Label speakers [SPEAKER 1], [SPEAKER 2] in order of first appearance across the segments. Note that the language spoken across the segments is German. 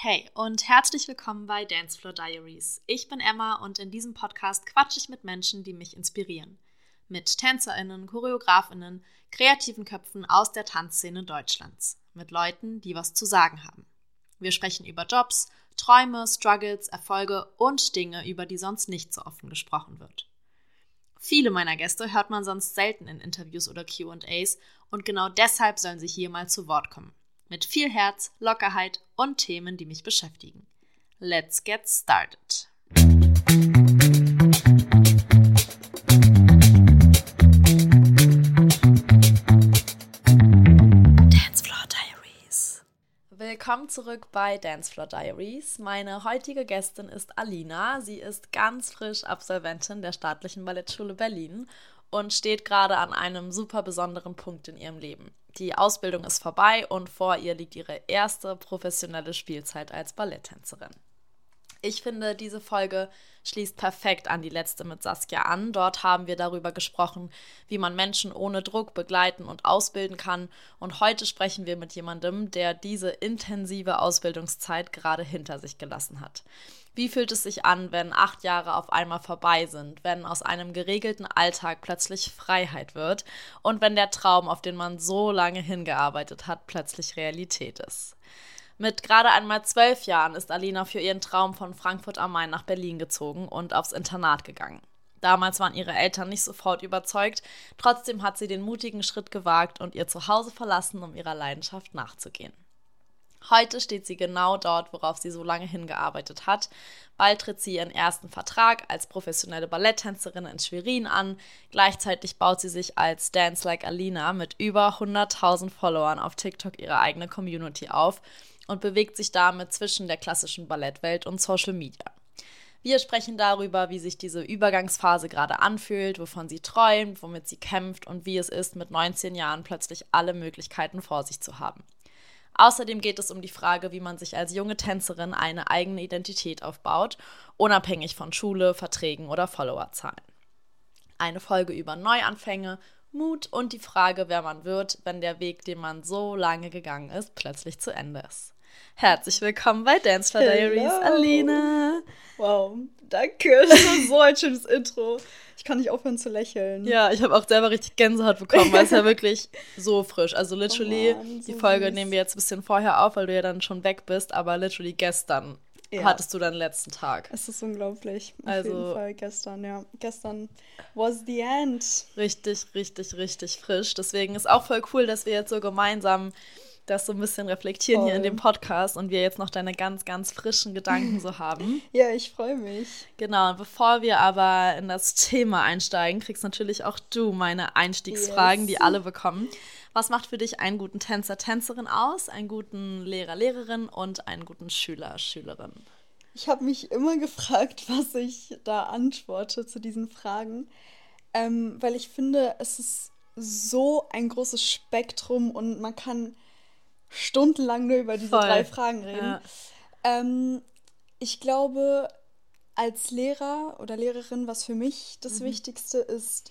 [SPEAKER 1] Hey und herzlich willkommen bei Dancefloor Diaries. Ich bin Emma und in diesem Podcast quatsche ich mit Menschen, die mich inspirieren. Mit TänzerInnen, ChoreografInnen, kreativen Köpfen aus der Tanzszene Deutschlands. Mit Leuten, die was zu sagen haben. Wir sprechen über Jobs, Träume, Struggles, Erfolge und Dinge, über die sonst nicht so offen gesprochen wird. Viele meiner Gäste hört man sonst selten in Interviews oder Q&As und genau deshalb sollen sie hier mal zu Wort kommen. Mit viel Herz, Lockerheit und Themen, die mich beschäftigen. Let's get started. Dancefloor Diaries. Willkommen zurück bei Dancefloor Diaries. Meine heutige Gästin ist Alina. Sie ist ganz frisch Absolventin der Staatlichen Ballettschule Berlin und steht gerade an einem super besonderen Punkt in ihrem Leben. Die Ausbildung ist vorbei und vor ihr liegt ihre erste professionelle Spielzeit als Balletttänzerin. Ich finde, diese Folge schließt perfekt an die letzte mit Saskia an. Dort haben wir darüber gesprochen, wie man Menschen ohne Druck begleiten und ausbilden kann. Und heute sprechen wir mit jemandem, der diese intensive Ausbildungszeit gerade hinter sich gelassen hat. Wie fühlt es sich an, wenn 8 Jahre auf einmal vorbei sind, wenn aus einem geregelten Alltag plötzlich Freiheit wird und wenn der Traum, auf den man so lange hingearbeitet hat, plötzlich Realität ist? Mit gerade einmal 12 Jahren ist Alina für ihren Traum von Frankfurt am Main nach Berlin gezogen und aufs Internat gegangen. Damals waren ihre Eltern nicht sofort überzeugt, trotzdem hat sie den mutigen Schritt gewagt und ihr Zuhause verlassen, um ihrer Leidenschaft nachzugehen. Heute steht sie genau dort, worauf sie so lange hingearbeitet hat. Bald tritt sie ihren ersten Vertrag als professionelle Balletttänzerin in Schwerin an. Gleichzeitig baut sie sich als Dance Like Alina mit über 100.000 Followern auf TikTok ihre eigene Community auf und bewegt sich damit zwischen der klassischen Ballettwelt und Social Media. Wir sprechen darüber, wie sich diese Übergangsphase gerade anfühlt, wovon sie träumt, womit sie kämpft und wie es ist, mit 19 Jahren plötzlich alle Möglichkeiten vor sich zu haben. Außerdem geht es um die Frage, wie man sich als junge Tänzerin eine eigene Identität aufbaut, unabhängig von Schule, Verträgen oder Followerzahlen. Eine Folge über Neuanfänge, Mut und die Frage, wer man wird, wenn der Weg, den man so lange gegangen ist, plötzlich zu Ende ist. Herzlich willkommen bei Dancefloor Diaries, Alina.
[SPEAKER 2] Wow, danke. Das war so ein schönes Intro. Ich kann nicht aufhören zu lächeln.
[SPEAKER 1] Ja, ich habe auch selber richtig Gänsehaut bekommen, weil es ja wirklich so frisch. Also literally,
[SPEAKER 2] Mann, so
[SPEAKER 1] die Folge
[SPEAKER 2] süß.
[SPEAKER 1] nehmen wir jetzt ein bisschen vorher auf, weil du ja dann schon weg bist, aber literally gestern hattest du deinen letzten Tag.
[SPEAKER 2] Es ist unglaublich. Auf
[SPEAKER 1] Also
[SPEAKER 2] jeden Fall gestern, ja. Gestern was the end.
[SPEAKER 1] richtig, richtig, richtig frisch. Deswegen ist auch voll cool, dass wir jetzt so gemeinsam das so ein bisschen reflektieren
[SPEAKER 2] Voll.
[SPEAKER 1] hier in dem Podcast und wir jetzt noch deine ganz, ganz frischen Gedanken so haben.
[SPEAKER 2] Ja, ich freue mich.
[SPEAKER 1] Genau, und bevor wir aber in das Thema einsteigen, kriegst natürlich auch du meine Einstiegsfragen,
[SPEAKER 2] Yes.
[SPEAKER 1] die alle bekommen. Was macht für dich einen guten Tänzer, Tänzerin aus, einen guten Lehrer, Lehrerin und einen guten Schüler, Schülerin?
[SPEAKER 2] Ich habe mich immer gefragt, was ich da antworte zu diesen Fragen, weil ich finde, es ist so ein großes Spektrum und man kann stundenlang nur über diese
[SPEAKER 1] Voll.
[SPEAKER 2] 3 Fragen reden.
[SPEAKER 1] Ja.
[SPEAKER 2] Ich glaube, als Lehrer oder Lehrerin, was für mich das Wichtigste ist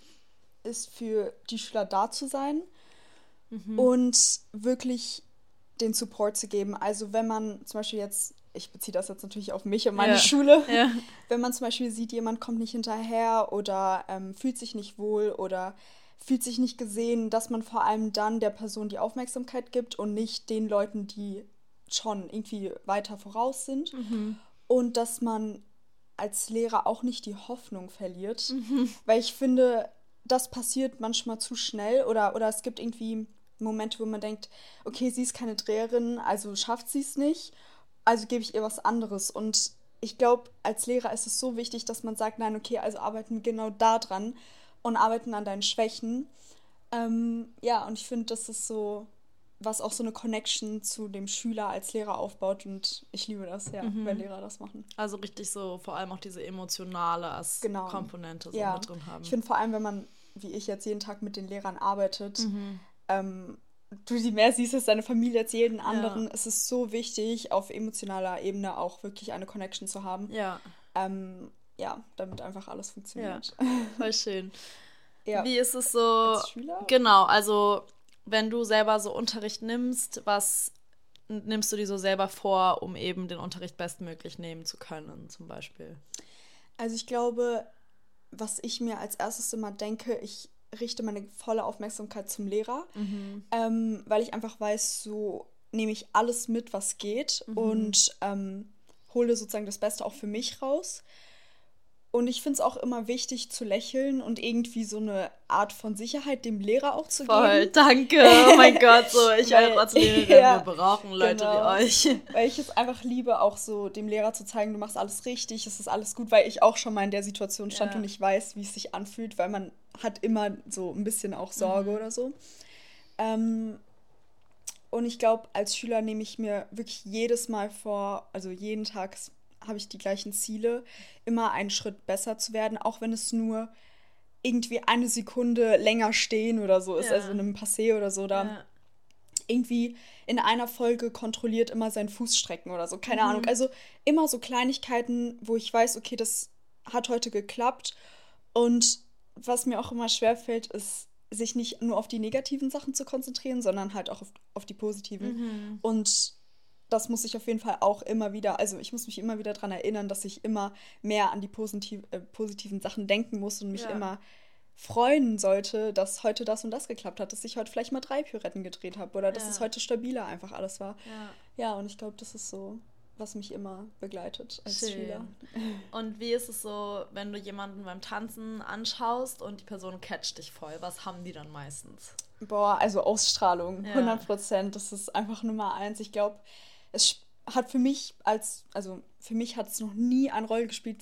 [SPEAKER 2] für die Schüler da zu sein und wirklich den Support zu geben. Also wenn man zum Beispiel jetzt, ich beziehe das jetzt natürlich auf mich und meine Schule,
[SPEAKER 1] Ja.
[SPEAKER 2] wenn man zum Beispiel sieht, jemand kommt nicht hinterher oder fühlt sich nicht wohl oder fühlt sich nicht gesehen, dass man vor allem dann der Person die Aufmerksamkeit gibt und nicht den Leuten, die schon irgendwie weiter voraus sind. Und dass man als Lehrer auch nicht die Hoffnung verliert, weil ich finde, das passiert manchmal zu schnell oder es gibt irgendwie Momente, wo man denkt, okay, sie ist keine Dreherin, also schafft sie es nicht, also gebe ich ihr was anderes. Und ich glaube, als Lehrer ist es so wichtig, dass man sagt, nein, okay, also arbeiten wir genau da dran und arbeiten an deinen Schwächen. Ja, und ich finde, das ist so, was auch so eine Connection zu dem Schüler als Lehrer aufbaut. Und ich liebe das, ja, wenn Lehrer das machen.
[SPEAKER 1] Also richtig so, vor allem auch diese emotionale
[SPEAKER 2] Genau.
[SPEAKER 1] Komponente so
[SPEAKER 2] Ja,
[SPEAKER 1] mit drin haben.
[SPEAKER 2] ich finde vor allem, wenn man, wie ich jetzt jeden Tag mit den Lehrern arbeitet, du sie mehr siehst als deine Familie als jeden anderen, es ist so wichtig, auf emotionaler Ebene auch wirklich eine Connection zu haben.
[SPEAKER 1] Ja.
[SPEAKER 2] Ja, damit einfach alles funktioniert.
[SPEAKER 1] Voll schön.
[SPEAKER 2] Ja.
[SPEAKER 1] Wie ist es so?
[SPEAKER 2] Als Schüler?
[SPEAKER 1] Genau, also wenn du selber so Unterricht nimmst, was nimmst du dir so selber vor, um eben den Unterricht bestmöglich nehmen zu können, zum Beispiel?
[SPEAKER 2] Also ich glaube, was ich mir als erstes immer denke, ich richte meine volle Aufmerksamkeit zum Lehrer, weil ich einfach weiß, so nehme ich alles mit, was geht und hole sozusagen das Beste auch für mich raus. Und ich finde es auch immer wichtig zu lächeln und irgendwie so eine Art von Sicherheit dem Lehrer auch zu
[SPEAKER 1] Voll,
[SPEAKER 2] geben.
[SPEAKER 1] danke. Oh mein Gott, so ich
[SPEAKER 2] Weil-
[SPEAKER 1] als Lehrerin,
[SPEAKER 2] ja,
[SPEAKER 1] wir brauchen Leute
[SPEAKER 2] genau.
[SPEAKER 1] wie euch.
[SPEAKER 2] Weil ich es einfach liebe, auch so dem Lehrer zu zeigen, du machst alles richtig, es ist alles gut, weil ich auch schon mal in der Situation stand
[SPEAKER 1] Ja.
[SPEAKER 2] und ich weiß, wie es sich anfühlt, weil man hat immer so ein bisschen auch Sorge oder so. Und ich glaube, als Schüler nehme ich mir wirklich jedes Mal vor, also jeden Tag habe ich die gleichen Ziele, immer einen Schritt besser zu werden, auch wenn es nur irgendwie eine Sekunde länger stehen oder so ist,
[SPEAKER 1] Ja.
[SPEAKER 2] also in einem Passé oder so, da
[SPEAKER 1] Ja.
[SPEAKER 2] irgendwie in einer Folge kontrolliert immer seinen Fuß strecken oder so, keine Ahnung. Also immer so Kleinigkeiten, wo ich weiß, okay, das hat heute geklappt. Und was mir auch immer schwerfällt, ist, sich nicht nur auf die negativen Sachen zu konzentrieren, sondern halt auch auf die positiven. Und das muss ich auf jeden Fall auch immer wieder, also ich muss mich immer wieder daran erinnern, dass ich immer mehr an die positiven Sachen denken muss und mich
[SPEAKER 1] Ja.
[SPEAKER 2] immer freuen sollte, dass heute das und das geklappt hat, dass ich heute vielleicht mal 3 Pirouetten gedreht habe oder dass
[SPEAKER 1] Ja.
[SPEAKER 2] es heute stabiler einfach alles war.
[SPEAKER 1] Ja.
[SPEAKER 2] Ja, und ich glaube, das ist so, was mich immer begleitet als
[SPEAKER 1] Schön.
[SPEAKER 2] Schüler.
[SPEAKER 1] Und wie ist es so, wenn du jemanden beim Tanzen anschaust und die Person catcht dich voll? Was haben die dann meistens?
[SPEAKER 2] Boah, also Ausstrahlung,
[SPEAKER 1] Ja.
[SPEAKER 2] 100%, das ist einfach Nummer 1. Ich glaube, es hat für mich für mich hat es noch nie eine Rolle gespielt,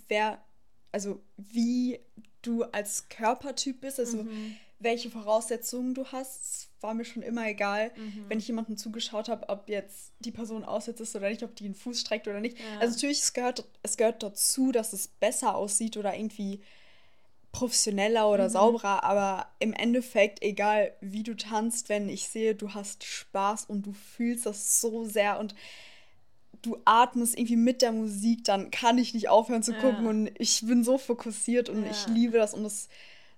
[SPEAKER 2] wie du als Körpertyp bist, also welche Voraussetzungen du hast. Es war mir schon immer egal, wenn ich jemandem zugeschaut habe, ob jetzt die Person aussetzt ist oder nicht, ob die einen Fuß streckt oder nicht.
[SPEAKER 1] Ja.
[SPEAKER 2] Also natürlich, es gehört dazu, dass es besser aussieht oder irgendwie professioneller oder sauberer, aber im Endeffekt, egal wie du tanzt, wenn ich sehe, du hast Spaß und du fühlst das so sehr und du atmest irgendwie mit der Musik, dann kann ich nicht aufhören zu gucken und ich bin so fokussiert und ich liebe das und es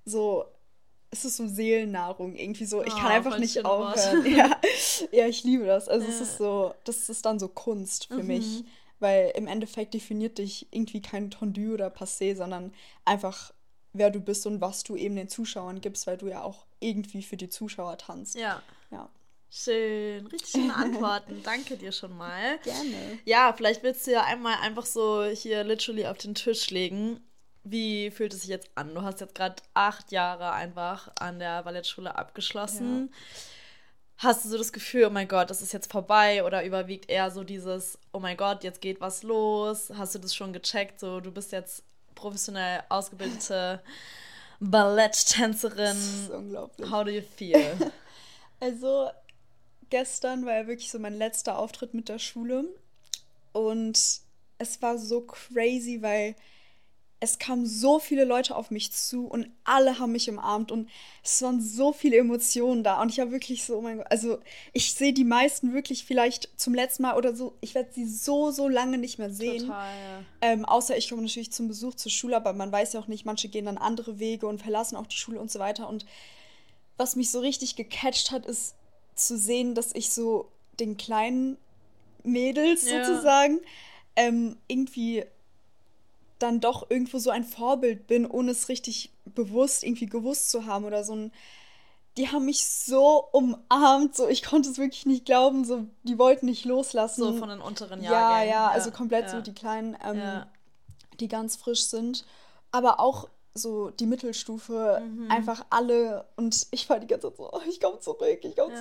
[SPEAKER 2] ist so Seelennahrung irgendwie so. Ich kann einfach
[SPEAKER 1] voll
[SPEAKER 2] nicht
[SPEAKER 1] schöne Worte.
[SPEAKER 2] aufhören. Ja, ich liebe das. Also es ist so, das ist dann so Kunst für mich, weil im Endeffekt definiert dich irgendwie kein Tendu oder Passé, sondern einfach wer du bist und was du eben den Zuschauern gibst, weil du ja auch irgendwie für die Zuschauer tanzt.
[SPEAKER 1] Ja.
[SPEAKER 2] Ja.
[SPEAKER 1] Schön, richtig schöne Antworten. Danke dir schon mal.
[SPEAKER 2] Gerne.
[SPEAKER 1] Ja, vielleicht willst du ja einmal einfach so hier literally auf den Tisch legen. Wie fühlt es sich jetzt an? Du hast jetzt gerade 8 Jahre einfach an der Ballettschule abgeschlossen. Hast du so das Gefühl, oh mein Gott, das ist jetzt vorbei? Oder überwiegt eher so dieses, oh mein Gott, jetzt geht was los? Hast du das schon gecheckt? So, du bist jetzt professionell ausgebildete Balletttänzerin.
[SPEAKER 2] Das ist unglaublich.
[SPEAKER 1] How do you feel?
[SPEAKER 2] Also gestern war ja wirklich so mein letzter Auftritt mit der Schule und es war so crazy, weil es kamen so viele Leute auf mich zu und alle haben mich umarmt und es waren so viele Emotionen da und ich war wirklich so, oh mein Gott, also ich sehe die meisten wirklich vielleicht zum letzten Mal oder so, ich werde sie so lange nicht mehr sehen.
[SPEAKER 1] Total, ja.
[SPEAKER 2] Außer ich komme natürlich zum Besuch zur Schule, aber man weiß ja auch nicht, manche gehen dann andere Wege und verlassen auch die Schule und so weiter und was mich so richtig gecatcht hat, ist zu sehen, dass ich so den kleinen Mädels sozusagen irgendwie dann doch irgendwo so ein Vorbild bin, ohne es richtig bewusst irgendwie gewusst zu haben oder so die haben mich so umarmt, so ich konnte es wirklich nicht glauben, so die wollten nicht loslassen.
[SPEAKER 1] So von den unteren Jahrgängen.
[SPEAKER 2] Ja, also komplett so die Kleinen, die ganz frisch sind, aber auch so die Mittelstufe, einfach alle und ich war die ganze Zeit so, oh, ich komme zurück.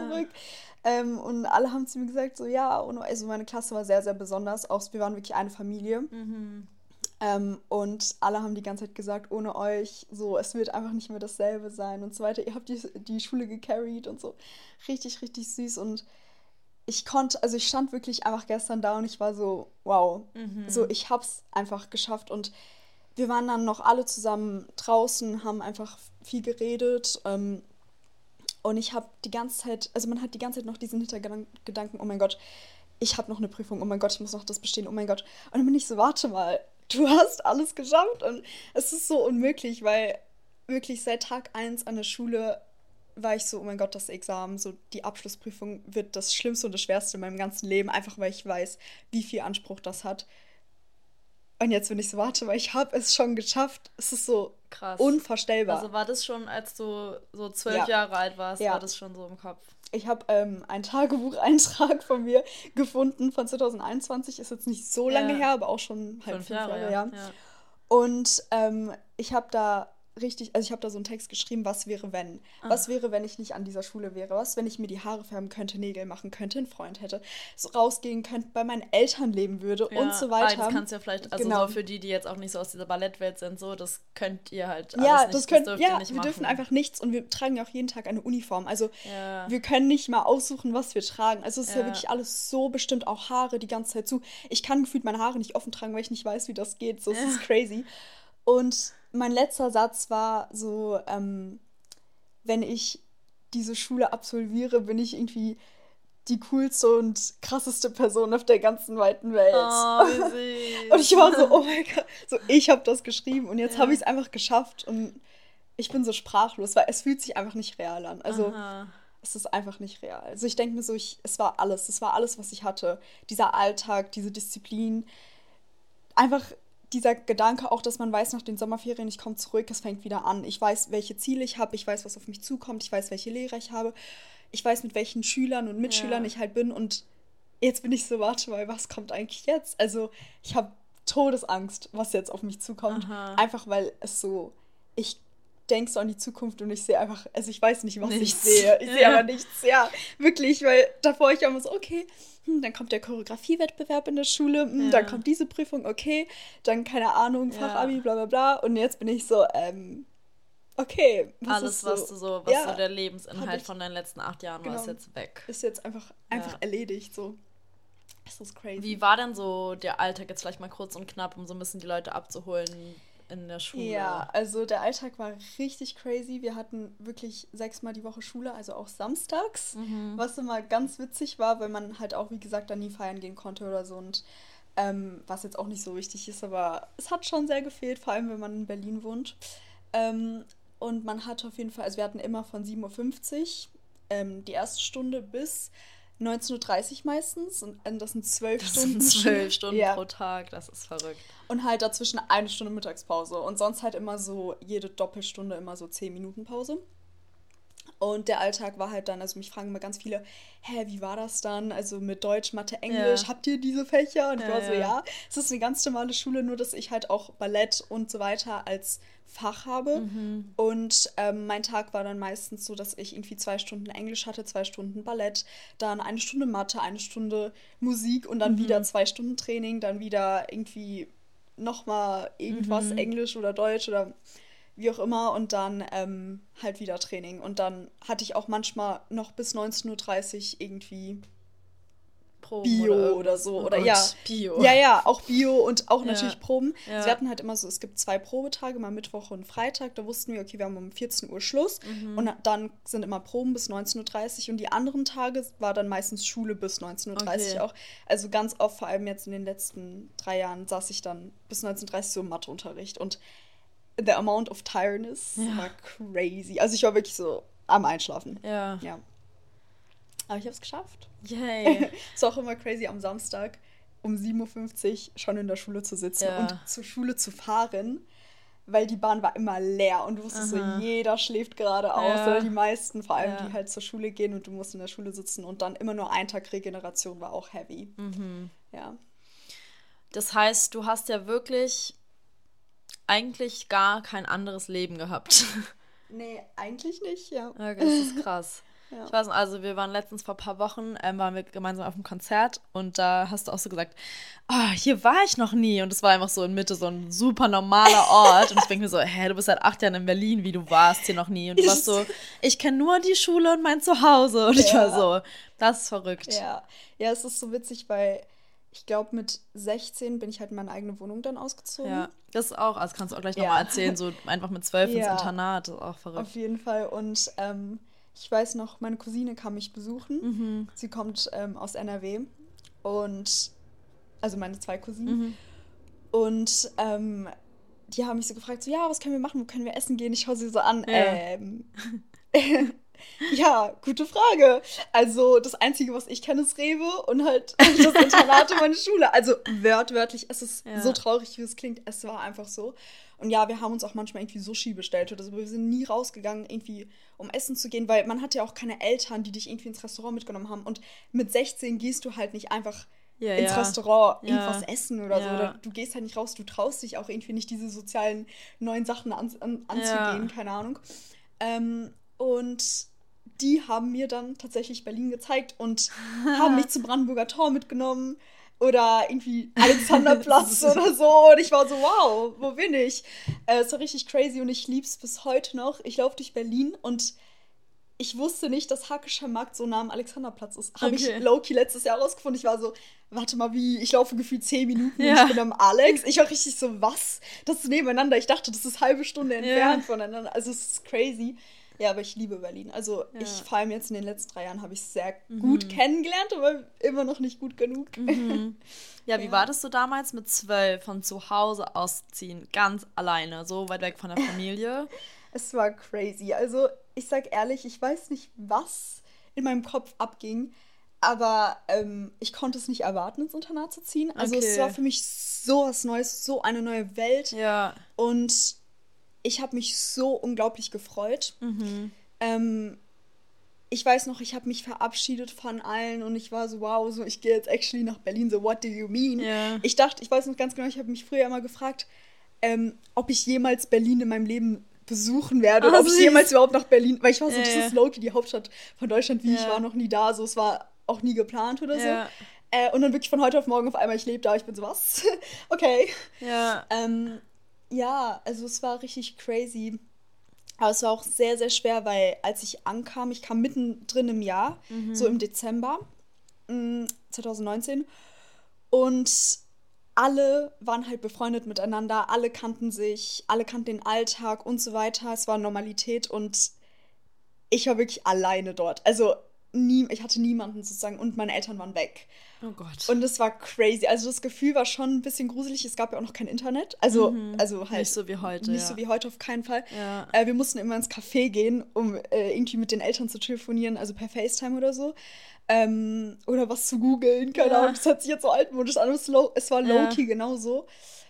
[SPEAKER 2] Und alle haben zu mir gesagt, so ja, und also meine Klasse war sehr, sehr besonders, auch wir waren wirklich eine Familie. Und alle haben die ganze Zeit gesagt, ohne euch, so, es wird einfach nicht mehr dasselbe sein und so weiter. Ihr habt die Schule gecarried und so. Richtig, richtig süß. Und ich stand wirklich einfach gestern da und ich war so, wow. So, ich hab's einfach geschafft. Und wir waren dann noch alle zusammen draußen, haben einfach viel geredet. Und ich habe die ganze Zeit, also man hat die ganze Zeit noch diesen Hintergedanken, oh mein Gott, ich habe noch eine Prüfung, oh mein Gott, ich muss noch das bestehen, oh mein Gott. Und dann bin ich so, warte mal, du hast alles geschafft und es ist so unmöglich, weil wirklich seit Tag 1 an der Schule war ich so, oh mein Gott, das Examen, so die Abschlussprüfung wird das Schlimmste und das Schwerste in meinem ganzen Leben, einfach weil ich weiß, wie viel Anspruch das hat. Und jetzt bin ich so, warte, weil ich habe es schon geschafft. Es ist so
[SPEAKER 1] Krass.
[SPEAKER 2] unvorstellbar.
[SPEAKER 1] Also war das schon, als du so 12
[SPEAKER 2] Ja,
[SPEAKER 1] Jahre alt warst,
[SPEAKER 2] ja.
[SPEAKER 1] war das schon so im Kopf?
[SPEAKER 2] Ich habe einen Tagebucheintrag von mir gefunden von 2021. Ist jetzt nicht so lange
[SPEAKER 1] Ja,
[SPEAKER 2] her, aber auch schon halt
[SPEAKER 1] 5
[SPEAKER 2] 5
[SPEAKER 1] Jahre,
[SPEAKER 2] Jahre,
[SPEAKER 1] ja.
[SPEAKER 2] ja.
[SPEAKER 1] Ja.
[SPEAKER 2] Und ich habe da ich habe da so einen Text geschrieben, was wäre, wenn? Was
[SPEAKER 1] Ah,
[SPEAKER 2] wäre, wenn ich nicht an dieser Schule wäre? Was, wenn ich mir die Haare färben könnte, Nägel machen könnte, einen Freund hätte, so rausgehen könnte, bei meinen Eltern leben würde und
[SPEAKER 1] ja,
[SPEAKER 2] so
[SPEAKER 1] das
[SPEAKER 2] weiter.
[SPEAKER 1] kannst du ja vielleicht, also so
[SPEAKER 2] Genau.
[SPEAKER 1] für die, die jetzt auch nicht so aus dieser Ballettwelt sind, so, das könnt ihr halt alles
[SPEAKER 2] Ja, das
[SPEAKER 1] nicht, das
[SPEAKER 2] können,
[SPEAKER 1] dürft ihr
[SPEAKER 2] ja,
[SPEAKER 1] nicht
[SPEAKER 2] wir dürfen
[SPEAKER 1] machen.
[SPEAKER 2] einfach nichts und wir tragen ja auch jeden Tag eine Uniform. Also
[SPEAKER 1] Ja,
[SPEAKER 2] wir können nicht mal aussuchen, was wir tragen. Also es ist ja
[SPEAKER 1] ja,
[SPEAKER 2] wirklich alles so bestimmt, auch Haare die ganze Zeit zu. Ich kann gefühlt meine Haare nicht offen tragen, weil ich nicht weiß, wie das geht. So, es ist
[SPEAKER 1] ja.
[SPEAKER 2] crazy. Und mein letzter Satz war so, wenn ich diese Schule absolviere, bin ich irgendwie die coolste und krasseste Person auf der ganzen weiten Welt.
[SPEAKER 1] Oh,
[SPEAKER 2] Und
[SPEAKER 1] wie
[SPEAKER 2] ich war so, oh mein Gott, so ich habe das geschrieben und jetzt habe ich
[SPEAKER 1] Ja.
[SPEAKER 2] es einfach geschafft und ich bin so sprachlos, weil es fühlt sich einfach nicht real an. Also
[SPEAKER 1] Aha.
[SPEAKER 2] es ist einfach nicht real. Also ich denke mir so, es war alles, was ich hatte. Dieser Alltag, diese Disziplin, einfach dieser Gedanke auch, dass man weiß, nach den Sommerferien, ich komme zurück, es fängt wieder an. Ich weiß, welche Ziele ich habe, ich weiß, was auf mich zukommt, ich weiß, welche Lehrer ich habe, ich weiß, mit welchen Schülern und Mitschülern
[SPEAKER 1] Ja.
[SPEAKER 2] ich halt bin und jetzt bin ich so, warte mal, was kommt eigentlich jetzt? Also ich habe Todesangst, was jetzt auf mich zukommt,
[SPEAKER 1] Aha.
[SPEAKER 2] einfach weil es so, ich denke so an die Zukunft und ich sehe einfach, also ich weiß nicht, was ich
[SPEAKER 1] Nichts.
[SPEAKER 2] sehe. Ich sehe aber
[SPEAKER 1] Ja.
[SPEAKER 2] nichts, ja, wirklich, weil davor ich immer so, okay, dann kommt der Choreografiewettbewerb in der Schule, dann
[SPEAKER 1] Ja.
[SPEAKER 2] kommt diese Prüfung, okay, dann keine Ahnung,
[SPEAKER 1] Ja.
[SPEAKER 2] Fachabi, bla bla bla und jetzt bin ich so, okay, was
[SPEAKER 1] Alles,
[SPEAKER 2] ist so,
[SPEAKER 1] was so
[SPEAKER 2] ja,
[SPEAKER 1] der
[SPEAKER 2] habe
[SPEAKER 1] Lebensinhalt
[SPEAKER 2] ich,
[SPEAKER 1] von deinen letzten 8 Jahren war, ist
[SPEAKER 2] genau,
[SPEAKER 1] jetzt weg.
[SPEAKER 2] ist jetzt einfach
[SPEAKER 1] Ja.
[SPEAKER 2] erledigt, so. Es ist
[SPEAKER 1] Wie
[SPEAKER 2] crazy.
[SPEAKER 1] war denn so der Alltag jetzt vielleicht mal kurz und knapp, um so ein bisschen die Leute abzuholen in der
[SPEAKER 2] Ja,
[SPEAKER 1] Schule?
[SPEAKER 2] also der Alltag war richtig crazy. Wir hatten wirklich 6-mal die Woche Schule, also auch samstags,
[SPEAKER 1] Mhm.
[SPEAKER 2] was immer ganz witzig war, weil man halt auch, wie gesagt, dann nie feiern gehen konnte oder so und was jetzt auch nicht so wichtig ist, aber es hat schon sehr gefehlt, vor allem wenn man in Berlin wohnt. Und man hatte auf jeden Fall, also wir hatten immer von 7:50 Uhr die erste Stunde bis 19:30 Uhr meistens und das sind 12
[SPEAKER 1] Das sind
[SPEAKER 2] Stunden Schule.
[SPEAKER 1] 12 Stunden
[SPEAKER 2] Ja,
[SPEAKER 1] pro Tag, das ist verrückt.
[SPEAKER 2] und halt dazwischen eine Stunde Mittagspause. Und sonst halt immer so, jede Doppelstunde immer so 10 Minuten Pause. Und der Alltag war halt dann, also mich fragen immer ganz viele, hä, wie war das dann? Also mit Deutsch, Mathe, Englisch,
[SPEAKER 1] Ja,
[SPEAKER 2] habt ihr diese Fächer? Und ich
[SPEAKER 1] ja,
[SPEAKER 2] war so,
[SPEAKER 1] ja.
[SPEAKER 2] ja, es ist eine ganz normale Schule, nur dass ich halt auch Ballett und so weiter als Fach habe.
[SPEAKER 1] Mhm.
[SPEAKER 2] Und mein Tag war dann meistens so, dass ich irgendwie 2 Stunden Englisch hatte, 2 Stunden Ballett, dann eine Stunde Mathe, eine Stunde Musik und dann wieder
[SPEAKER 1] Mhm.
[SPEAKER 2] 2 Stunden Training, dann wieder irgendwie nochmal irgendwas,
[SPEAKER 1] Mhm.
[SPEAKER 2] Englisch oder Deutsch oder wie auch immer und dann halt wieder Training. Und dann hatte ich auch manchmal noch bis 19:30 Uhr irgendwie
[SPEAKER 1] Proben oder
[SPEAKER 2] Bio oder
[SPEAKER 1] irgendwas.
[SPEAKER 2] so.
[SPEAKER 1] Oh
[SPEAKER 2] Oder ja,
[SPEAKER 1] Gott, Bio.
[SPEAKER 2] ja, ja, auch Bio und auch
[SPEAKER 1] Ja,
[SPEAKER 2] natürlich Proben. Also wir
[SPEAKER 1] ja.
[SPEAKER 2] hatten halt immer so, es gibt 2 Probetage, mal Mittwoch und Freitag. Da wussten wir, okay, wir haben um 14 Uhr Schluss. Und
[SPEAKER 1] Mhm.
[SPEAKER 2] dann sind immer Proben bis 19:30 Uhr. Und die anderen Tage war dann meistens Schule bis 19:30
[SPEAKER 1] Okay.
[SPEAKER 2] Uhr auch. Also ganz oft, vor allem jetzt in den letzten 3 Jahren, saß ich dann bis 19:30 Uhr so im Matheunterricht. Und the amount of tiredness war
[SPEAKER 1] Ja.
[SPEAKER 2] crazy. Also ich war wirklich so am Einschlafen.
[SPEAKER 1] Ja.
[SPEAKER 2] Ja. Aber ich habe es geschafft.
[SPEAKER 1] Yay.
[SPEAKER 2] Ist auch immer crazy am Samstag um 7:50 Uhr schon in der Schule zu sitzen und
[SPEAKER 1] Ja.
[SPEAKER 2] zur Schule zu fahren, weil die Bahn war immer leer und du wusstest so,
[SPEAKER 1] Aha.
[SPEAKER 2] jeder schläft gerade aus oder die
[SPEAKER 1] Ja.
[SPEAKER 2] meisten, vor allem die
[SPEAKER 1] Ja.
[SPEAKER 2] halt zur Schule gehen und du musst in der Schule sitzen und dann immer nur ein Tag Regeneration war auch heavy.
[SPEAKER 1] Mhm.
[SPEAKER 2] Ja.
[SPEAKER 1] Das heißt, du hast ja wirklich eigentlich gar kein anderes Leben gehabt.
[SPEAKER 2] Nee, eigentlich nicht, ja.
[SPEAKER 1] Okay, das ist krass.
[SPEAKER 2] Ja.
[SPEAKER 1] Ich weiß noch, also wir waren letztens vor ein paar Wochen, waren wir gemeinsam auf einem Konzert und da hast du auch so gesagt, oh, hier war ich noch nie. Und es war einfach so in Mitte so ein super normaler Ort. Und ich denke mir so, hä, du bist seit 8 Jahren in Berlin, wie du warst hier noch nie. Und du warst so, ich kenne nur die Schule und mein Zuhause. Und ich war
[SPEAKER 2] Ja.
[SPEAKER 1] so, das ist verrückt.
[SPEAKER 2] Ja. Ja, es ist so witzig, weil ich glaube, mit 16 bin ich halt in meine eigene Wohnung dann ausgezogen.
[SPEAKER 1] Ja, das ist auch, also kannst du auch gleich
[SPEAKER 2] Ja.
[SPEAKER 1] nochmal erzählen, so einfach mit 12 ins
[SPEAKER 2] Ja,
[SPEAKER 1] Internat, das ist auch
[SPEAKER 2] auf
[SPEAKER 1] verrückt.
[SPEAKER 2] jeden Fall. Und ich weiß noch, meine Cousine kam mich besuchen.
[SPEAKER 1] Mhm.
[SPEAKER 2] Sie kommt aus NRW. Und, also meine 2 Cousinen.
[SPEAKER 1] Mhm.
[SPEAKER 2] Und die haben mich so gefragt, so, ja, was können wir machen? Wo können wir essen gehen? Ich schaue sie so an.
[SPEAKER 1] Ja.
[SPEAKER 2] Ja, gute Frage. Also das Einzige, was ich kenne, ist Rewe und halt das Internat und meine Schule. Also wörtlich, es ist so traurig, wie es klingt. Es war einfach so. Und ja, wir haben uns auch manchmal irgendwie Sushi bestellt oder so. Wir sind nie rausgegangen, irgendwie um essen zu gehen, weil man hat ja auch keine Eltern, die dich irgendwie ins Restaurant mitgenommen haben. Und mit 16 gehst du halt nicht einfach ins Restaurant irgendwas essen oder so. Oder du gehst halt nicht raus, du traust dich auch irgendwie nicht, diese sozialen neuen Sachen anzugehen, keine Ahnung. Und die haben mir dann tatsächlich Berlin gezeigt und haben mich zum Brandenburger Tor mitgenommen oder irgendwie Alexanderplatz oder so. Und ich war so, wow, wo bin ich? Es war richtig crazy und ich lieb's bis heute noch. Ich laufe durch Berlin und ich wusste nicht, dass Hackescher Markt so nah am Alexanderplatz ist. Habe ich low-key letztes Jahr rausgefunden. Ich war so, warte mal, ich laufe gefühlt 10 Minuten und ich bin am Alex. Ich war richtig so, was? Das ist nebeneinander. Ich dachte, das ist eine halbe Stunde entfernt voneinander. Also es ist crazy. Ja, aber ich liebe Berlin. Also ich, vor allem jetzt in den letzten 3 Jahren, habe ich es sehr gut kennengelernt, aber immer noch nicht gut genug.
[SPEAKER 1] Ja, wie war das so damals mit 12 von zu Hause ausziehen, ganz alleine, so weit weg von der Familie?
[SPEAKER 2] Es war crazy. Also ich sag ehrlich, ich weiß nicht, was in meinem Kopf abging, aber ich konnte es nicht erwarten, ins Internat zu ziehen. Also es war für mich so was Neues, so eine neue Welt.
[SPEAKER 1] Ja.
[SPEAKER 2] Und ich habe mich so unglaublich gefreut. Ich weiß noch, ich habe mich verabschiedet von allen und ich war so, wow, so ich gehe jetzt actually nach Berlin, so what do you mean?
[SPEAKER 1] Ja.
[SPEAKER 2] Ich weiß noch ganz genau, ich habe mich früher immer gefragt, ob ich jemals Berlin in meinem Leben besuchen werde oder ob ich jemals überhaupt nach Berlin, weil ich war so, das ist low-key die Hauptstadt von Deutschland, ich war noch nie da, so es war auch nie geplant oder so. Und dann wirklich von heute auf morgen auf einmal, ich lebe da, ich bin so, was? Okay.
[SPEAKER 1] Ja.
[SPEAKER 2] Ja, also es war richtig crazy. Aber es war auch sehr, sehr schwer, weil als ich ankam, ich kam mittendrin im Jahr, so im Dezember 2019. Und alle waren halt befreundet miteinander, alle kannten sich, alle kannten den Alltag und so weiter. Es war Normalität und ich war wirklich alleine dort. Also ich hatte niemanden sozusagen und meine Eltern waren weg.
[SPEAKER 1] Oh Gott.
[SPEAKER 2] Und es war crazy. Also das Gefühl war schon ein bisschen gruselig. Es gab ja auch noch kein Internet. Also halt
[SPEAKER 1] nicht so wie heute.
[SPEAKER 2] Nicht so wie heute, auf keinen Fall.
[SPEAKER 1] Ja.
[SPEAKER 2] Wir mussten immer ins Café gehen, um irgendwie mit den Eltern zu telefonieren, also per FaceTime oder so. Oder was zu googeln, keine Ahnung. Das hört sich jetzt so altmodisch an, aber es war low-key genauso.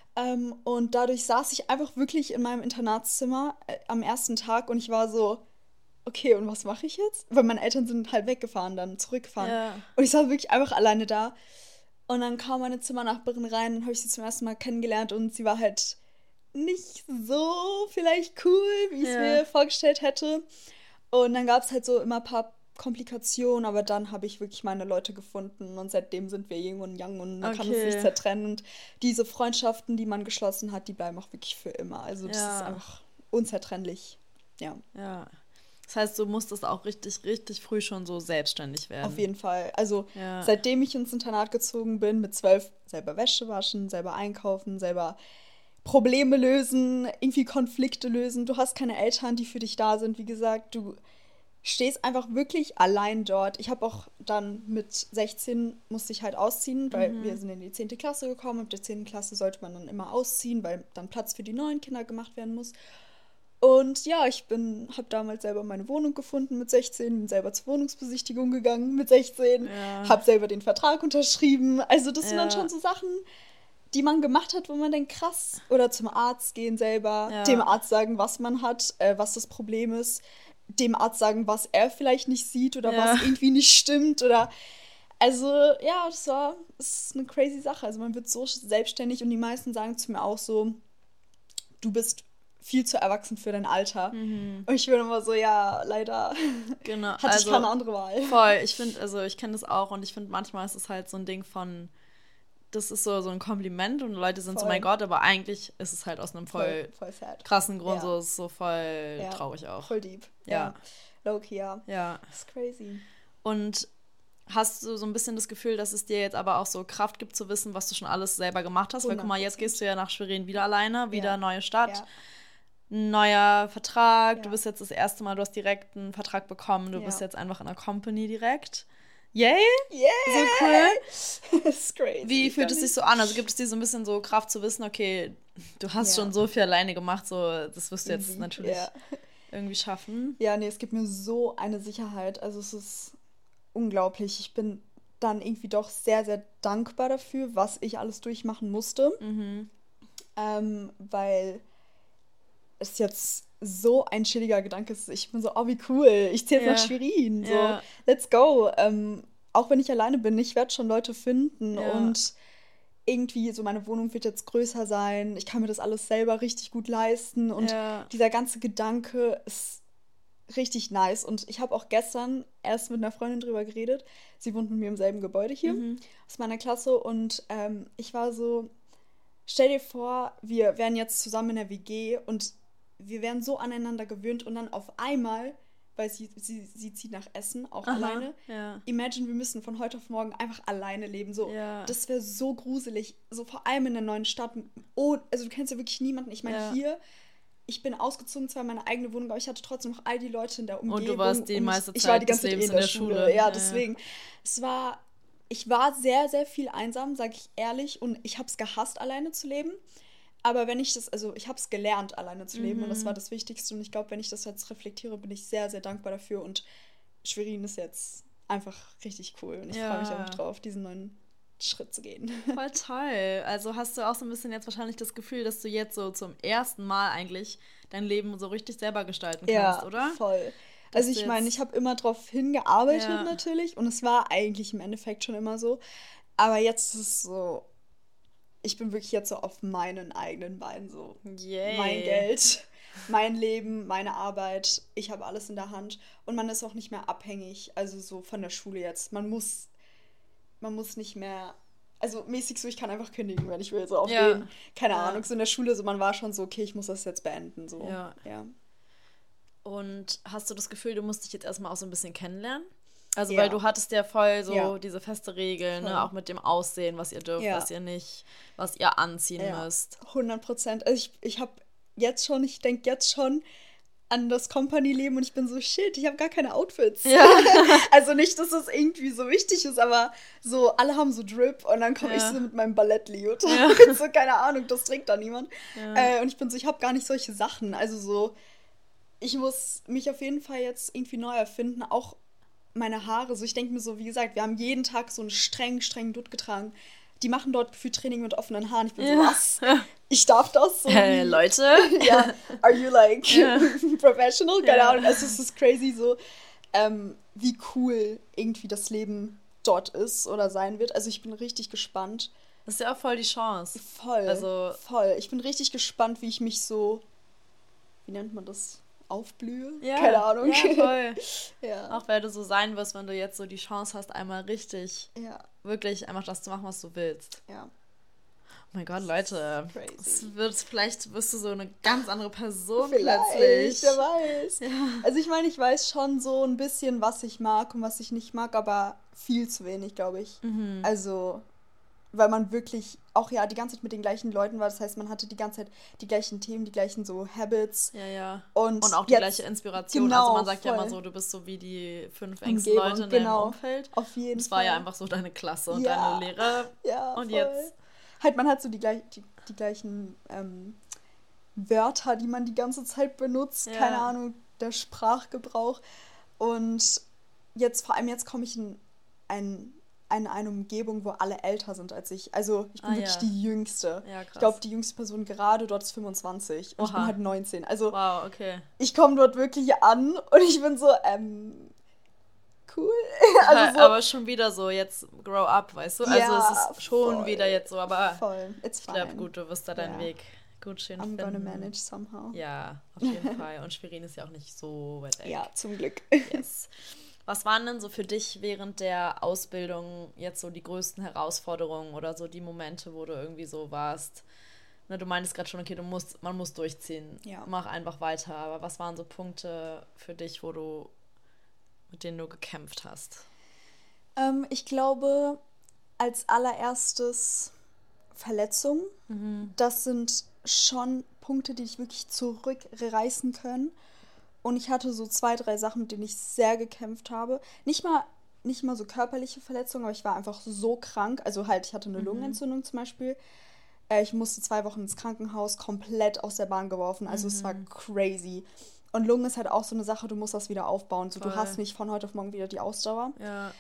[SPEAKER 2] Und dadurch saß ich einfach wirklich in meinem Internatszimmer am ersten Tag und ich war so, okay, und was mache ich jetzt? Weil meine Eltern sind halt weggefahren, dann zurückgefahren. Ja. Und ich saß wirklich einfach alleine da. Und dann kam meine Zimmernachbarin rein und habe ich sie zum ersten Mal kennengelernt und sie war halt nicht so vielleicht cool, wie ich es mir vorgestellt hätte. Und dann gab es halt so immer ein paar Komplikationen, aber dann habe ich wirklich meine Leute gefunden und seitdem sind wir Yin und Yang und man kann es nicht zertrennen. Und diese Freundschaften, die man geschlossen hat, die bleiben auch wirklich für immer. Also das ist einfach unzertrennlich. Ja.
[SPEAKER 1] Das heißt, du musstest auch richtig, richtig früh schon so selbstständig werden.
[SPEAKER 2] Auf jeden Fall. Also seitdem ich ins Internat gezogen bin, mit 12 selber Wäsche waschen, selber einkaufen, selber Probleme lösen, irgendwie Konflikte lösen. Du hast keine Eltern, die für dich da sind. Wie gesagt, du stehst einfach wirklich allein dort. Ich habe auch dann mit 16 musste ich halt ausziehen, weil wir sind in die 10. Klasse gekommen. Ab der 10. Klasse sollte man dann immer ausziehen, weil dann Platz für die neuen Kinder gemacht werden muss. Und ja, ich habe damals selber meine Wohnung gefunden mit 16, bin selber zur Wohnungsbesichtigung gegangen mit 16, habe selber den Vertrag unterschrieben. Also das sind dann schon so Sachen, die man gemacht hat, wo man denkt, krass. Oder zum Arzt gehen selber, dem Arzt sagen, was man hat, was das Problem ist, dem Arzt sagen, was er vielleicht nicht sieht oder was irgendwie nicht stimmt. Oder also ja, das ist eine crazy Sache. Also man wird so selbstständig und die meisten sagen zu mir auch so, du bist viel zu erwachsen für dein Alter. Und ich bin immer so, ja, leider hatte ich keine andere Wahl.
[SPEAKER 1] Voll, ich kenne das auch und ich finde, manchmal ist es halt so ein Ding von, das ist so ein Kompliment und Leute sind so, mein Gott, aber eigentlich ist es halt aus einem voll krassen Grund, so ist so voll traurig auch.
[SPEAKER 2] Voll deep. Ja. Low-key, ja. Das ist crazy.
[SPEAKER 1] Und hast du so ein bisschen das Gefühl, dass es dir jetzt aber auch so Kraft gibt zu wissen, was du schon alles selber gemacht hast? 100%. Weil guck mal, jetzt gehst du ja nach Schwerin wieder alleine, wieder neue Stadt. Neuer Vertrag, du bist jetzt das erste Mal, du hast direkt einen Vertrag bekommen, du bist jetzt einfach in der Company direkt. Yay?
[SPEAKER 2] Yeah!
[SPEAKER 1] So cool.
[SPEAKER 2] Das ist crazy.
[SPEAKER 1] Wie fühlt es sich so an? Also gibt es dir so ein bisschen so Kraft zu wissen, okay, du hast schon so viel alleine gemacht, so das wirst du jetzt natürlich irgendwie schaffen.
[SPEAKER 2] Ja, nee, es gibt mir so eine Sicherheit. Also es ist unglaublich. Ich bin dann irgendwie doch sehr, sehr dankbar dafür, was ich alles durchmachen musste. Weil es jetzt so ein chilliger Gedanke ist. Ich bin so, oh, wie cool. Ich ziehe jetzt nach Schwerin. So, let's go. Auch wenn ich alleine bin, ich werde schon Leute finden und irgendwie so meine Wohnung wird jetzt größer sein. Ich kann mir das alles selber richtig gut leisten und dieser ganze Gedanke ist richtig nice. Und ich habe auch gestern erst mit einer Freundin drüber geredet. Sie wohnt mit mir im selben Gebäude hier aus meiner Klasse und ich war so, stell dir vor, wir wären jetzt zusammen in der WG und wir wären so aneinander gewöhnt und dann auf einmal, weil sie zieht nach Essen, auch alleine. Imagine, wir müssen von heute auf morgen einfach alleine leben. So, das wäre so gruselig. So vor allem in der neuen Stadt. Oh, also du kennst ja wirklich niemanden. Ich meine, hier, ich bin ausgezogen, zwar in meine eigene Wohnung, aber ich hatte trotzdem noch all die Leute in der Umgebung. Und
[SPEAKER 1] du warst die meiste
[SPEAKER 2] ich war
[SPEAKER 1] Zeit
[SPEAKER 2] die ganze
[SPEAKER 1] des
[SPEAKER 2] Zeit
[SPEAKER 1] Lebens
[SPEAKER 2] in der Schule. Ja, deswegen. Ich war sehr, sehr viel einsam, sage ich ehrlich. Und ich habe es gehasst, alleine zu leben. Aber wenn ich ich habe es gelernt, alleine zu leben und das war das Wichtigste. Und ich glaube, wenn ich das jetzt reflektiere, bin ich sehr, sehr dankbar dafür. Und Schwerin ist jetzt einfach richtig cool. Und ich freue mich einfach drauf, diesen neuen Schritt zu gehen.
[SPEAKER 1] Voll toll. Also hast du auch so ein bisschen jetzt wahrscheinlich das Gefühl, dass du jetzt so zum ersten Mal eigentlich dein Leben so richtig selber gestalten kannst, oder?
[SPEAKER 2] Ja, voll. Also ich meine, ich habe immer drauf hingearbeitet natürlich. Und es war eigentlich im Endeffekt schon immer so. Aber jetzt ist es so, ich bin wirklich jetzt so auf meinen eigenen Beinen so.
[SPEAKER 1] Yay.
[SPEAKER 2] Mein Geld, mein Leben, meine Arbeit, ich habe alles in der Hand und man ist auch nicht mehr abhängig, also so von der Schule jetzt. Man muss nicht mehr, also mäßig so, ich kann einfach kündigen, wenn ich will, so auf den, keine Ahnung, so in der Schule, so man war schon so, okay, ich muss das jetzt beenden, so. Ja.
[SPEAKER 1] Und hast du das Gefühl, du musst dich jetzt erstmal auch so ein bisschen kennenlernen? Also, weil du hattest ja voll so diese feste Regel, ne? Auch mit dem Aussehen, was ihr dürft, was ihr nicht, was ihr anziehen müsst.
[SPEAKER 2] 100%. Also ich denke jetzt schon an das Company-Leben und ich bin so, shit, ich habe gar keine Outfits. Ja. Also nicht, dass das irgendwie so wichtig ist, aber so, alle haben so Drip und dann komme ich so mit meinem Ballett-Lied. So, keine Ahnung, das trägt da niemand. Und ich bin so, ich habe gar nicht solche Sachen. Also so, ich muss mich auf jeden Fall jetzt irgendwie neu erfinden, auch meine Haare, so ich denke mir so, wie gesagt, wir haben jeden Tag so einen strengen Dutt getragen. Die machen dort gefühlt Training mit offenen Haaren. Ich bin so, was? Ich darf das? So
[SPEAKER 1] Leute?
[SPEAKER 2] Ja, are you like professional? Keine Ahnung, also es ist crazy so, wie cool irgendwie das Leben dort ist oder sein wird. Also ich bin richtig gespannt.
[SPEAKER 1] Das ist ja auch voll die Chance.
[SPEAKER 2] Voll. Ich bin richtig gespannt, wie ich mich so, wie nennt man das? Aufblühe? Keine Ahnung.
[SPEAKER 1] Ja, voll. Auch weil du so sein wirst, wenn du jetzt so die Chance hast, einmal richtig, wirklich einfach das zu machen, was du willst.
[SPEAKER 2] Ja.
[SPEAKER 1] Oh mein Gott, Leute. Vielleicht wirst du so eine ganz andere Person
[SPEAKER 2] plötzlich. Wer weiß. Ja. Also ich meine, ich weiß schon so ein bisschen, was ich mag und was ich nicht mag, aber viel zu wenig, glaube ich. Also, weil man wirklich auch die ganze Zeit mit den gleichen Leuten war. Das heißt, man hatte die ganze Zeit die gleichen Themen, die gleichen so Habits.
[SPEAKER 1] Ja. Und auch die gleiche Inspiration. Genau, also man sagt ja immer so, du bist so wie die 5 engsten Leute in deinem Umfeld.
[SPEAKER 2] Auf jeden Fall.
[SPEAKER 1] Das war ja einfach so deine Klasse und deine Lehrer.
[SPEAKER 2] Ja,
[SPEAKER 1] und
[SPEAKER 2] voll.
[SPEAKER 1] jetzt
[SPEAKER 2] halt, man hat so die gleichen Wörter, die man die ganze Zeit benutzt. Keine Ahnung, der Sprachgebrauch. Und vor allem jetzt komme ich in eine Umgebung, wo alle älter sind als ich. Also ich bin wirklich die Jüngste. Ja, krass. Ich glaube, die jüngste Person gerade dort ist 25. Und ich bin halt 19. Also
[SPEAKER 1] wow, okay.
[SPEAKER 2] Ich komme dort wirklich an und ich bin so, cool. Also
[SPEAKER 1] so, aber schon wieder so, jetzt grow up, weißt du? Also es ist schon wieder jetzt so, aber ich glaube, gut, du wirst da deinen Weg gut schön finden.
[SPEAKER 2] I'm gonna manage somehow.
[SPEAKER 1] Ja, auf jeden Fall. Und Schwerin ist ja auch nicht so weit weg.
[SPEAKER 2] Ja, zum Glück.
[SPEAKER 1] Yes. Was waren denn so für dich während der Ausbildung jetzt so die größten Herausforderungen oder so die Momente, wo du irgendwie so warst? Ne, du meintest gerade schon, okay, man muss durchziehen. Ja. Mach einfach weiter. Aber was waren so Punkte für dich, mit denen du gekämpft hast?
[SPEAKER 2] Ich glaube, als allererstes Verletzungen. Das sind schon Punkte, die dich wirklich zurückreißen können. Und ich hatte so 2, 3 Sachen, mit denen ich sehr gekämpft habe. Nicht mal so körperliche Verletzungen, aber ich war einfach so krank. Also halt, ich hatte eine Lungenentzündung zum Beispiel. Ich musste 2 Wochen ins Krankenhaus, komplett aus der Bahn geworfen. Also es war crazy. Und Lungen ist halt auch so eine Sache, du musst das wieder aufbauen. So,
[SPEAKER 1] Voll.
[SPEAKER 2] du hast nicht von heute auf morgen wieder die Ausdauer.
[SPEAKER 1] Ja.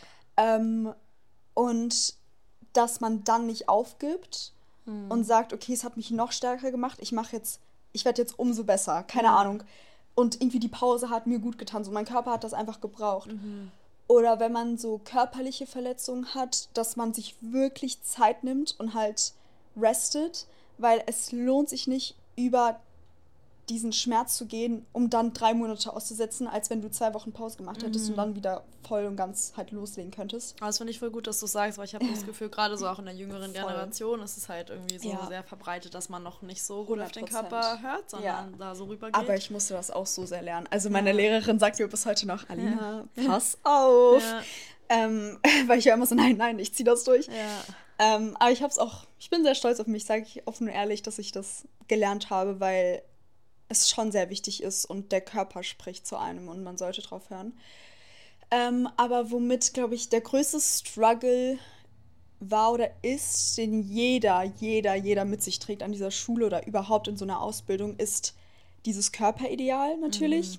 [SPEAKER 2] Und dass man dann nicht aufgibt und sagt, okay, es hat mich noch stärker gemacht, ich werde jetzt umso besser, keine Ahnung. Und irgendwie die Pause hat mir gut getan, so mein Körper hat das einfach gebraucht. Oder wenn man so körperliche Verletzungen hat, dass man sich wirklich Zeit nimmt und halt restet, weil es lohnt sich nicht, über diesen Schmerz zu gehen, um dann 3 Monate auszusetzen, als wenn du 2 Wochen Pause gemacht hättest und dann wieder voll und ganz halt loslegen könntest.
[SPEAKER 1] Aber das finde ich voll gut, dass du sagst, weil ich habe das Gefühl, gerade so auch in der jüngeren Generation ist es halt irgendwie so sehr verbreitet, dass man noch nicht so gut 100%. Auf den Körper hört, sondern da so rübergeht.
[SPEAKER 2] Aber ich musste das auch so sehr lernen. Also meine Lehrerin sagt mir bis heute noch, Alina, pass auf. Weil ich ja immer so, nein, ich ziehe das durch. Aber ich bin sehr stolz auf mich, sage ich offen und ehrlich, dass ich das gelernt habe, weil es schon sehr wichtig ist und der Körper spricht zu einem und man sollte drauf hören. Aber womit, glaube ich, der größte Struggle war oder ist, den jeder mit sich trägt an dieser Schule oder überhaupt in so einer Ausbildung, ist dieses Körperideal natürlich.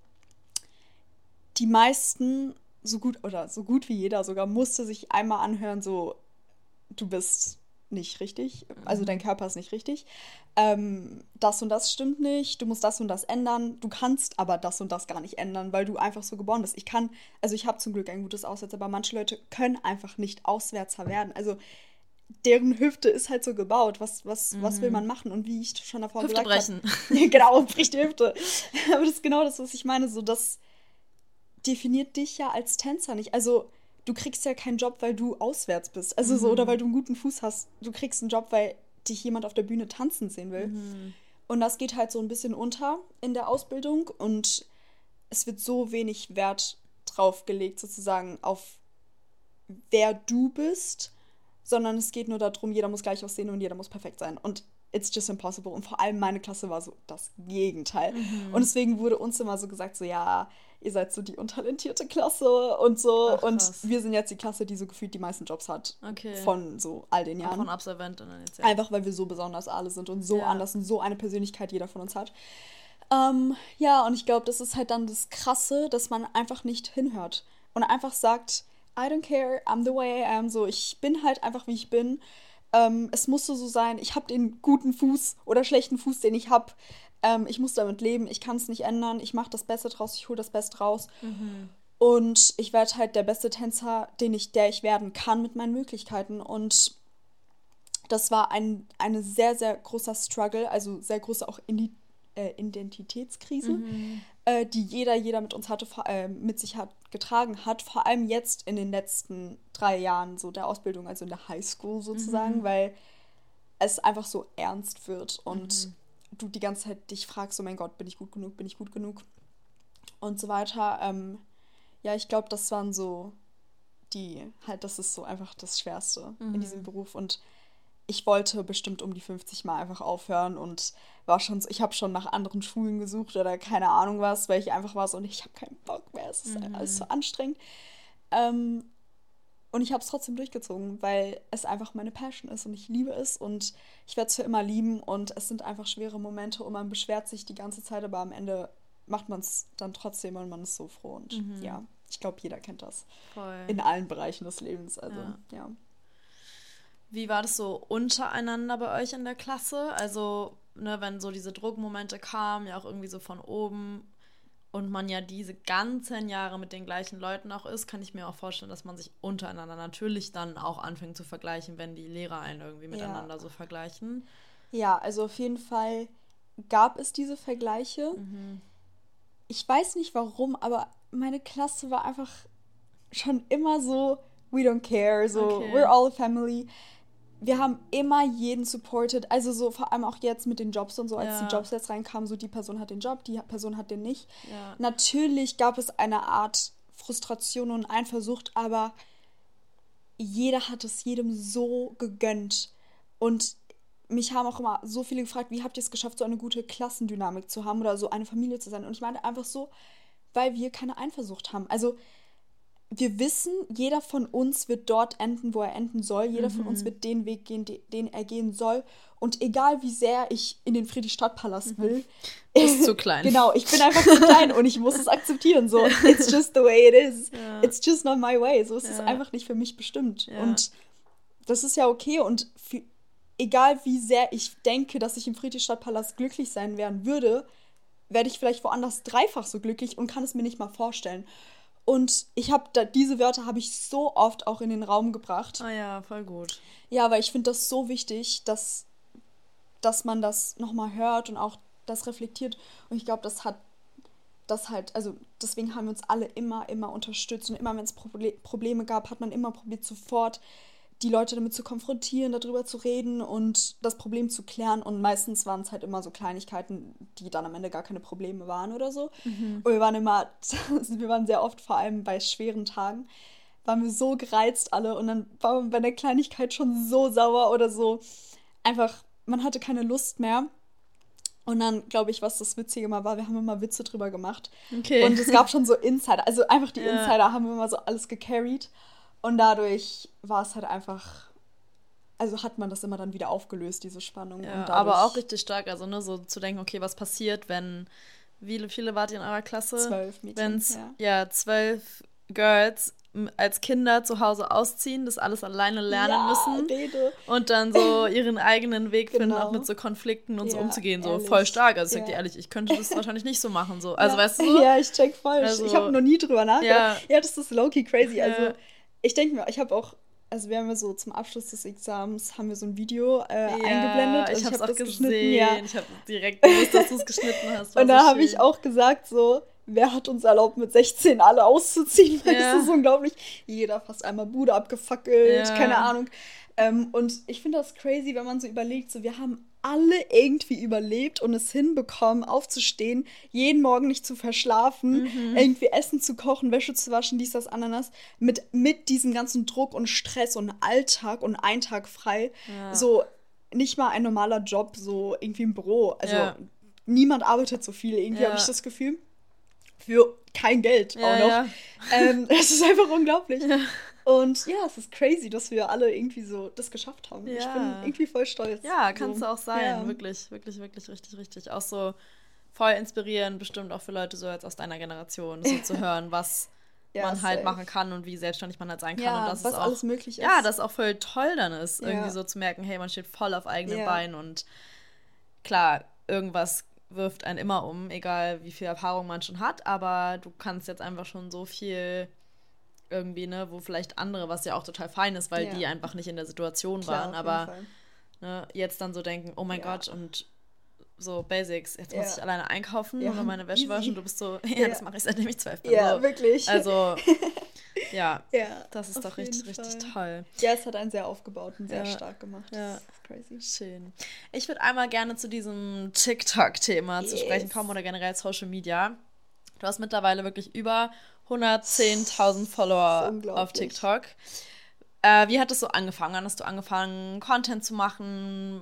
[SPEAKER 2] Die meisten, so gut wie jeder sogar, musste sich einmal anhören, so, du bist nicht richtig, also dein Körper ist nicht richtig, das und das stimmt nicht, du musst das und das ändern, du kannst aber das und das gar nicht ändern, weil du einfach so geboren bist. Ich habe zum Glück ein gutes Auswärts, aber manche Leute können einfach nicht Auswärter werden, also deren Hüfte ist halt so gebaut, was will man machen? Und wie ich schon davor
[SPEAKER 1] Hüfte
[SPEAKER 2] gesagt
[SPEAKER 1] habe.
[SPEAKER 2] Genau, bricht die Hüfte. Aber das ist genau das, was ich meine, so das definiert dich ja als Tänzer nicht, also du kriegst ja keinen Job, weil du auswärts bist. Also so, oder weil du einen guten Fuß hast. Du kriegst einen Job, weil dich jemand auf der Bühne tanzen sehen will. Und das geht halt so ein bisschen unter in der Ausbildung. Und es wird so wenig Wert drauf gelegt, sozusagen, auf wer du bist. Sondern es geht nur darum, jeder muss gleich aussehen und jeder muss perfekt sein. Und it's just impossible. Und vor allem meine Klasse war so das Gegenteil. Und deswegen wurde uns immer so gesagt, so ja, ihr seid so die untalentierte Klasse und so.
[SPEAKER 1] Ach,
[SPEAKER 2] und wir sind jetzt die Klasse, die so gefühlt die meisten Jobs hat. Von so all den Jahren.
[SPEAKER 1] Von Absolventinnen jetzt, ja.
[SPEAKER 2] Einfach, weil wir so besonders alle sind und so anders und so eine Persönlichkeit jeder von uns hat. Und ich glaube, das ist halt dann das Krasse, dass man einfach nicht hinhört. Und einfach sagt, I don't care, I'm the way I am. So, ich bin halt einfach, wie ich bin. Es musste so sein, ich habe den guten Fuß oder schlechten Fuß, den ich habe. Ich muss damit leben, ich kann es nicht ändern. Ich mache das Beste draus, ich hole das Beste raus. Und ich werde halt der beste Tänzer, der ich werden kann mit meinen Möglichkeiten. Und das war ein sehr, sehr großer Struggle, also sehr große auch Identitätskrise, die jeder mit uns hatte, mit sich getragen hat, vor allem jetzt in den letzten 3 Jahren so der Ausbildung, also in der Highschool sozusagen, weil es einfach so ernst wird und du die ganze Zeit dich fragst, oh mein Gott, bin ich gut genug und so weiter. Ich glaube, das waren so das ist so einfach das Schwerste in diesem Beruf und ich wollte bestimmt um die 50 Mal einfach aufhören und war schon so, ich habe schon nach anderen Schulen gesucht oder keine Ahnung was, weil ich einfach war so, und ich habe keinen Bock mehr, es ist alles so anstrengend. Und ich habe es trotzdem durchgezogen, weil es einfach meine Passion ist und ich liebe es und ich werde es für immer lieben und es sind einfach schwere Momente und man beschwert sich die ganze Zeit, aber am Ende macht man es dann trotzdem und man ist so froh und ich glaube, jeder kennt das.
[SPEAKER 1] Voll.
[SPEAKER 2] In allen Bereichen des Lebens, also ja.
[SPEAKER 1] Wie war das so untereinander bei euch in der Klasse? Also, ne, wenn so diese Druckmomente kamen, ja auch irgendwie so von oben und man ja diese ganzen Jahre mit den gleichen Leuten auch ist, kann ich mir auch vorstellen, dass man sich untereinander natürlich dann auch anfängt zu vergleichen, wenn die Lehrer einen irgendwie miteinander so vergleichen.
[SPEAKER 2] Ja, also auf jeden Fall gab es diese Vergleiche. Ich weiß nicht warum, aber meine Klasse war einfach schon immer so, we don't care, so we're all a family. Wir haben immer jeden supported, also so vor allem auch jetzt mit den Jobs und so, als die Jobs jetzt reinkamen, so die Person hat den Job, die Person hat den nicht. Ja. Natürlich gab es eine Art Frustration und Eifersucht, aber jeder hat es jedem so gegönnt. Und mich haben auch immer so viele gefragt, wie habt ihr es geschafft, so eine gute Klassendynamik zu haben oder so eine Familie zu sein? Und ich meine einfach so, weil wir keine Eifersucht haben. Also wir wissen, jeder von uns wird dort enden, wo er enden soll. Jeder von uns wird den Weg gehen, den er gehen soll. Und egal wie sehr ich in den Friedrichstadtpalast will,
[SPEAKER 1] ist zu klein.
[SPEAKER 2] Genau, ich bin einfach zu klein und ich muss es akzeptieren. So, it's just the way it is.
[SPEAKER 1] Ja.
[SPEAKER 2] It's just not my way. So, es ist einfach nicht für mich bestimmt.
[SPEAKER 1] Ja.
[SPEAKER 2] Und das ist ja okay. Und egal wie sehr ich denke, dass ich im Friedrichstadtpalast glücklich sein werden würde, werde ich vielleicht woanders dreifach so glücklich und kann es mir nicht mal vorstellen. Und diese Wörter habe ich so oft auch in den Raum gebracht.
[SPEAKER 1] Ah ja, voll gut.
[SPEAKER 2] Ja, weil ich finde das so wichtig, dass man das nochmal hört und auch das reflektiert. Und ich glaube, also deswegen haben wir uns alle immer unterstützt. Und immer, wenn es Probleme gab, hat man immer probiert, sofort die Leute damit zu konfrontieren, darüber zu reden und das Problem zu klären. Und meistens waren es halt immer so Kleinigkeiten, die dann am Ende gar keine Probleme waren oder so. Und wir waren sehr oft, vor allem bei schweren Tagen, waren wir so gereizt alle und dann war man bei der Kleinigkeit schon so sauer oder so. Einfach, man hatte keine Lust mehr. Und dann, glaube ich, was das Witzige mal war, wir haben immer Witze drüber gemacht.
[SPEAKER 1] Okay.
[SPEAKER 2] Und es gab schon so Insider, also einfach die Insider haben immer so alles gecarried. Und dadurch war es halt einfach, also hat man das immer dann wieder aufgelöst, diese Spannung.
[SPEAKER 1] Ja,
[SPEAKER 2] und dadurch,
[SPEAKER 1] aber auch richtig stark, also ne, so zu denken, okay, was passiert, wenn, wie viele wart ihr in eurer Klasse?
[SPEAKER 2] 12 Mädchen,
[SPEAKER 1] Wenn's, 12 Girls als Kinder zu Hause ausziehen, das alles alleine lernen müssen und dann so ihren eigenen Weg finden, auch mit so Konflikten und so umzugehen, so
[SPEAKER 2] ehrlich.
[SPEAKER 1] voll stark. Also ich sag dir ehrlich, ich könnte das wahrscheinlich nicht so machen, so. Also weißt du so?
[SPEAKER 2] Ja, ich check voll.
[SPEAKER 1] Also,
[SPEAKER 2] ich habe noch nie drüber nachgedacht. Ja, das ist low-key crazy. Also ich denke mir, ich habe auch, also wir haben ja so zum Abschluss des Examens, haben wir so ein Video eingeblendet.
[SPEAKER 1] Also ich habe es auch
[SPEAKER 2] gesehen.
[SPEAKER 1] Ich habe direkt gewusst, dass du es geschnitten hast.
[SPEAKER 2] Und da habe ich auch gesagt so, wer hat uns erlaubt, mit 16 alle auszuziehen? Weil das ist unglaublich. Jeder fast einmal Bude abgefackelt, keine Ahnung. Und ich finde das crazy, wenn man so überlegt, so wir haben alle irgendwie überlebt und es hinbekommen, aufzustehen, jeden Morgen nicht zu verschlafen, irgendwie Essen zu kochen, Wäsche zu waschen, dies, das, Ananas, mit diesem ganzen Druck und Stress und Alltag und einen Tag frei. So nicht mal ein normaler Job, so irgendwie im Büro. Also niemand arbeitet so viel, irgendwie habe ich das Gefühl. Für kein Geld auch noch. Es ist einfach unglaublich. Und ja, es ist crazy, dass wir alle irgendwie so das geschafft haben. Ich bin irgendwie voll stolz.
[SPEAKER 1] Ja, kannst du auch sein. Wirklich, wirklich, wirklich, richtig, richtig. Auch so voll inspirierend, bestimmt auch für Leute so jetzt aus deiner Generation, so zu hören, was man halt machen kann und wie selbstständig man halt sein kann. Und dass
[SPEAKER 2] was
[SPEAKER 1] es auch,
[SPEAKER 2] alles möglich ist.
[SPEAKER 1] Ja, das auch voll toll dann ist, irgendwie so zu merken, hey, man steht voll auf eigenen Beinen und klar, irgendwas wirft einen immer um, egal wie viel Erfahrung man schon hat, aber du kannst jetzt einfach schon so viel irgendwie, ne, wo vielleicht andere, was ja auch total fein ist, weil die einfach nicht in der Situation waren, aber ne, jetzt dann so denken, oh mein Gott, und so Basics, jetzt muss ich alleine einkaufen oder meine Wäsche waschen, du bist so, das mache ich seitdem ich 12 bin.
[SPEAKER 2] Ja,
[SPEAKER 1] so.
[SPEAKER 2] wirklich.
[SPEAKER 1] Also, das ist doch richtig, richtig toll.
[SPEAKER 2] Ja, es hat einen sehr aufgebaut und sehr stark gemacht.
[SPEAKER 1] Ja.
[SPEAKER 2] Das ist crazy.
[SPEAKER 1] Schön. Ich würde einmal gerne zu diesem TikTok-Thema zu sprechen kommen oder generell Social Media. Du hast mittlerweile wirklich über 110.000 Follower auf TikTok. Wie hat das so angefangen? Wann hast du angefangen, Content zu machen?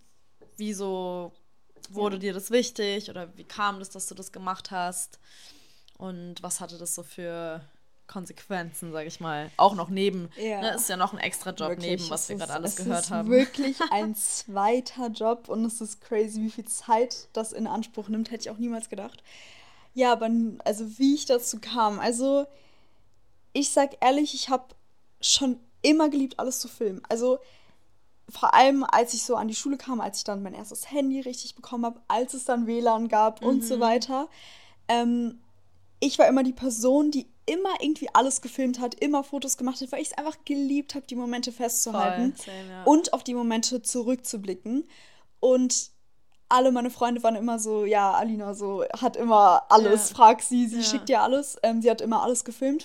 [SPEAKER 1] Wieso wurde dir das wichtig? Oder wie kam das, dass du das gemacht hast? Und was hatte das so für Konsequenzen, sage ich mal? Auch noch neben, ne, ist ja noch ein extra Job neben, was wir gerade alles gehört haben.
[SPEAKER 2] Es ist wirklich ein zweiter Job und es ist crazy, wie viel Zeit das in Anspruch nimmt, hätte ich auch niemals gedacht. Ja, aber also wie ich dazu kam, also ich sag ehrlich, ich habe schon immer geliebt, alles zu filmen. Also vor allem, als ich so an die Schule kam, als ich dann mein erstes Handy richtig bekommen habe, als es dann WLAN gab und so weiter. Ich war immer die Person, die immer irgendwie alles gefilmt hat, immer Fotos gemacht hat, weil ich es einfach geliebt habe, die Momente festzuhalten und auf die Momente zurückzublicken. Und alle meine Freunde waren immer so, ja, Alina so hat immer alles, frag sie schickt dir alles. Sie hat immer alles gefilmt.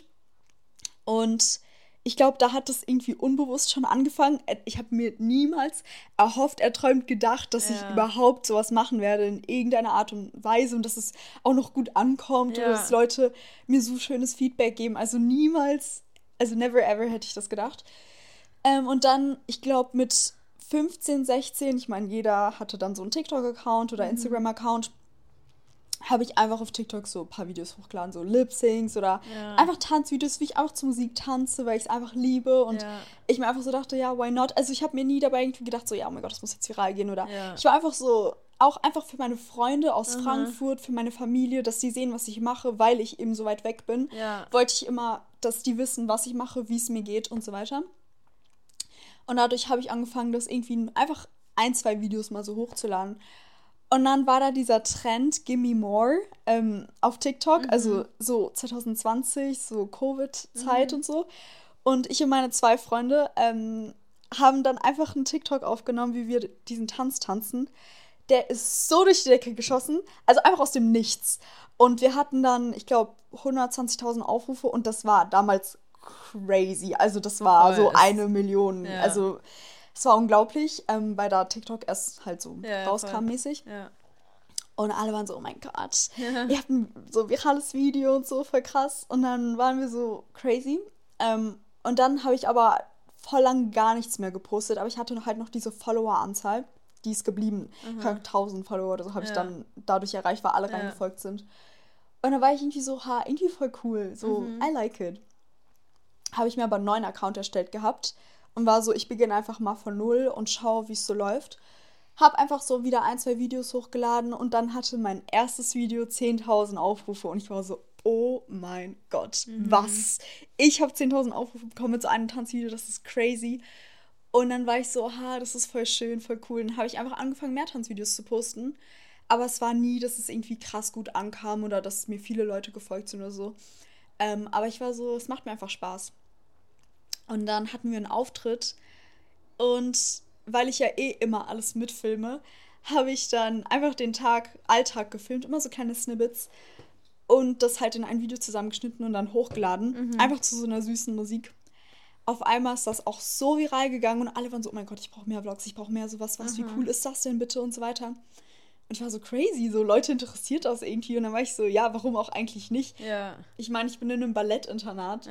[SPEAKER 2] Und ich glaube, da hat das irgendwie unbewusst schon angefangen. Ich habe mir niemals erhofft, erträumt, gedacht, dass ich überhaupt sowas machen werde in irgendeiner Art und Weise und dass es auch noch gut ankommt oder dass Leute mir so schönes Feedback geben. Also niemals, also never ever hätte ich das gedacht. Und dann, ich glaube, mit 15, 16, ich meine, jeder hatte dann so einen TikTok-Account oder Instagram-Account. habe ich einfach auf TikTok so ein paar Videos hochgeladen, so Lip-Syncs oder einfach Tanzvideos, wie ich auch zur Musik tanze, weil ich es einfach liebe und ich mir einfach so dachte, ja, why not? Also ich habe mir nie dabei irgendwie gedacht, so, ja, oh mein Gott, das muss jetzt viral gehen oder ich war einfach so, auch einfach für meine Freunde aus Frankfurt, für meine Familie, dass die sehen, was ich mache, weil ich eben so weit weg bin, wollte ich immer, dass die wissen, was ich mache, wie es mir geht und so weiter. Und dadurch habe ich angefangen, das irgendwie einfach 1-2 Videos mal so hochzuladen. Und dann war da dieser Trend, Gimme More, auf TikTok, also so 2020, so Covid-Zeit und so. Und ich und meine 2 Freunde haben dann einfach einen TikTok aufgenommen, wie wir diesen Tanz tanzen. Der ist so durch die Decke geschossen, also einfach aus dem Nichts. Und wir hatten dann, ich glaube, 120.000 Aufrufe und das war damals crazy. Also das war so 1 Million. Also es war unglaublich, weil da TikTok erst halt so rauskam mäßig. Ja. Und alle waren so, oh mein Gott, ihr habt ein so virales Video und so, voll krass. Und dann waren wir so crazy. Und dann habe ich aber voll lang gar nichts mehr gepostet. Aber ich hatte halt noch diese Follower-Anzahl, die ist geblieben. 1000 Follower oder so habe ich dann dadurch erreicht, weil alle reingefolgt sind. Und dann war ich irgendwie so, irgendwie voll cool. So, I like it. Habe ich mir aber einen neuen Account erstellt gehabt. Und war so, ich beginne einfach mal von 0 und schaue, wie es so läuft. Hab einfach so wieder 1-2 Videos hochgeladen und dann hatte mein erstes Video 10.000 Aufrufe und ich war so, oh mein Gott, was? Ich habe 10.000 Aufrufe bekommen mit so einem Tanzvideo, das ist crazy. Und dann war ich so, das ist voll schön, voll cool. Dann habe ich einfach angefangen, mehr Tanzvideos zu posten. Aber es war nie, dass es irgendwie krass gut ankam oder dass mir viele Leute gefolgt sind oder so. Aber ich war so, es macht mir einfach Spaß. Und dann hatten wir einen Auftritt und weil ich ja immer alles mitfilme, habe ich dann einfach den Alltag gefilmt, immer so kleine Snippets und das halt in ein Video zusammengeschnitten und dann hochgeladen. Einfach zu so einer süßen Musik. Auf einmal ist das auch so viral gegangen und alle waren so, oh mein Gott, ich brauche mehr Vlogs, ich brauche mehr sowas, wie cool ist das denn bitte und so weiter. Und ich war so crazy, so Leute interessiert das irgendwie und dann war ich so, ja, warum auch eigentlich nicht? Ja. Ich meine, ich bin in einem Ballettinternat,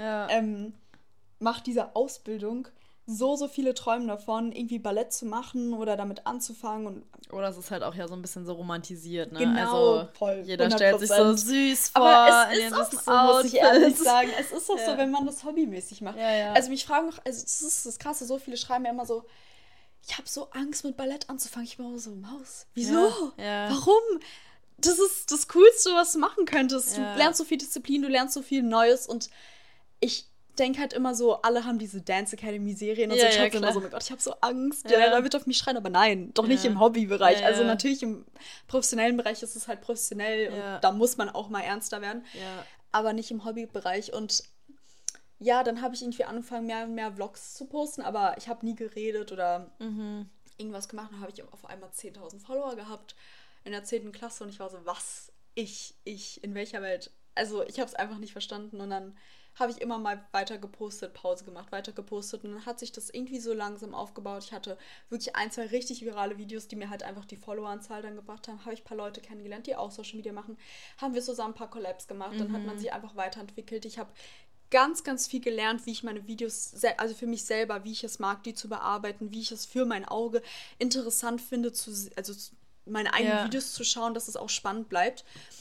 [SPEAKER 2] mache diese Ausbildung, so viele träumen davon, irgendwie Ballett zu machen oder damit anzufangen.
[SPEAKER 1] Oder es ist halt auch ja so ein bisschen so romantisiert, ne?
[SPEAKER 2] Genau,
[SPEAKER 1] also,
[SPEAKER 2] voll.
[SPEAKER 1] Jeder 100%. Stellt sich so süß vor.
[SPEAKER 2] Aber es ist auch so, muss ich ehrlich sagen. Es ist auch so, wenn man das hobbymäßig macht. Ja. Also mich fragen auch, also das ist das Krasse, so viele schreiben mir immer so, ich habe so Angst mit Ballett anzufangen. Ich bin immer so, Maus, wieso? Ja. Warum? Das ist das Coolste, was du machen könntest. Du lernst so viel Disziplin, du lernst so viel Neues und ich denke halt immer so, alle haben diese Dance Academy-Serien und so. Ich immer so, oh mein Gott, ich habe so Angst. Ja, da wird auf mich schreien, aber nein, doch nicht im Hobbybereich. Also natürlich im professionellen Bereich ist es halt professionell und da muss man auch mal ernster werden. Aber nicht im Hobbybereich. Und ja, dann habe ich irgendwie angefangen, mehr und mehr Vlogs zu posten, aber ich habe nie geredet oder irgendwas gemacht. Dann habe ich auf einmal 10.000 Follower gehabt in der 10. Klasse und ich war so, was? Ich, in welcher Welt? Also ich habe es einfach nicht verstanden und dann habe ich immer mal weiter gepostet, Pause gemacht, weiter gepostet und dann hat sich das irgendwie so langsam aufgebaut. Ich hatte wirklich 1-2 richtig virale Videos, die mir halt einfach die Followeranzahl dann gebracht haben. Habe ich ein paar Leute kennengelernt, die auch Social Media machen. Haben wir zusammen ein paar Collabs gemacht, dann hat man sich einfach weiterentwickelt. Ich habe ganz, ganz viel gelernt, wie ich meine Videos, also für mich selber, wie ich es mag, die zu bearbeiten, wie ich es für mein Auge interessant finde, also meine eigenen Videos zu schauen, dass es auch spannend bleibt.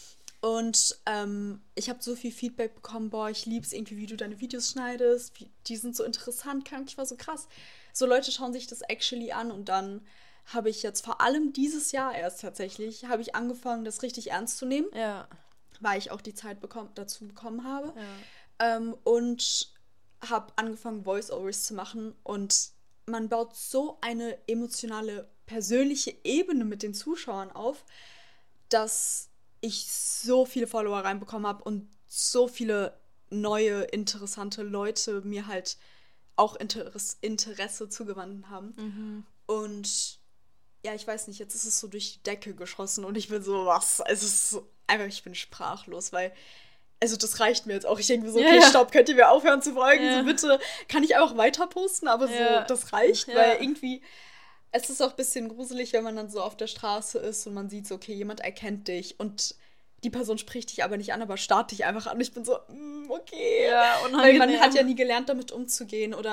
[SPEAKER 2] Und ich habe so viel Feedback bekommen, boah, ich liebe es irgendwie, wie du deine Videos schneidest, die sind so interessant, ich war so krass. So Leute schauen sich das actually an und dann habe ich jetzt vor allem dieses Jahr erst tatsächlich, habe ich angefangen, das richtig ernst zu nehmen, weil ich auch die Zeit dazu bekommen habe und habe angefangen, Voice-Overs zu machen und man baut so eine emotionale, persönliche Ebene mit den Zuschauern auf, dass ich so viele Follower reinbekommen habe und so viele neue, interessante Leute mir halt auch Interesse zugewandt haben. Und ja, ich weiß nicht, jetzt ist es so durch die Decke geschossen und ich bin so, was? Also es ist so, einfach, ich bin sprachlos, weil, also das reicht mir jetzt auch. Ich denke mir so, okay, stopp, könnt ihr mir aufhören zu folgen? So bitte, kann ich einfach weiter posten, aber so, das reicht, weil irgendwie, es ist auch ein bisschen gruselig, wenn man dann so auf der Straße ist und man sieht so, okay, jemand erkennt dich und die Person spricht dich aber nicht an, aber starrt dich einfach an. Und ich bin so, okay. Ja, weil man hat ja nie gelernt, damit umzugehen oder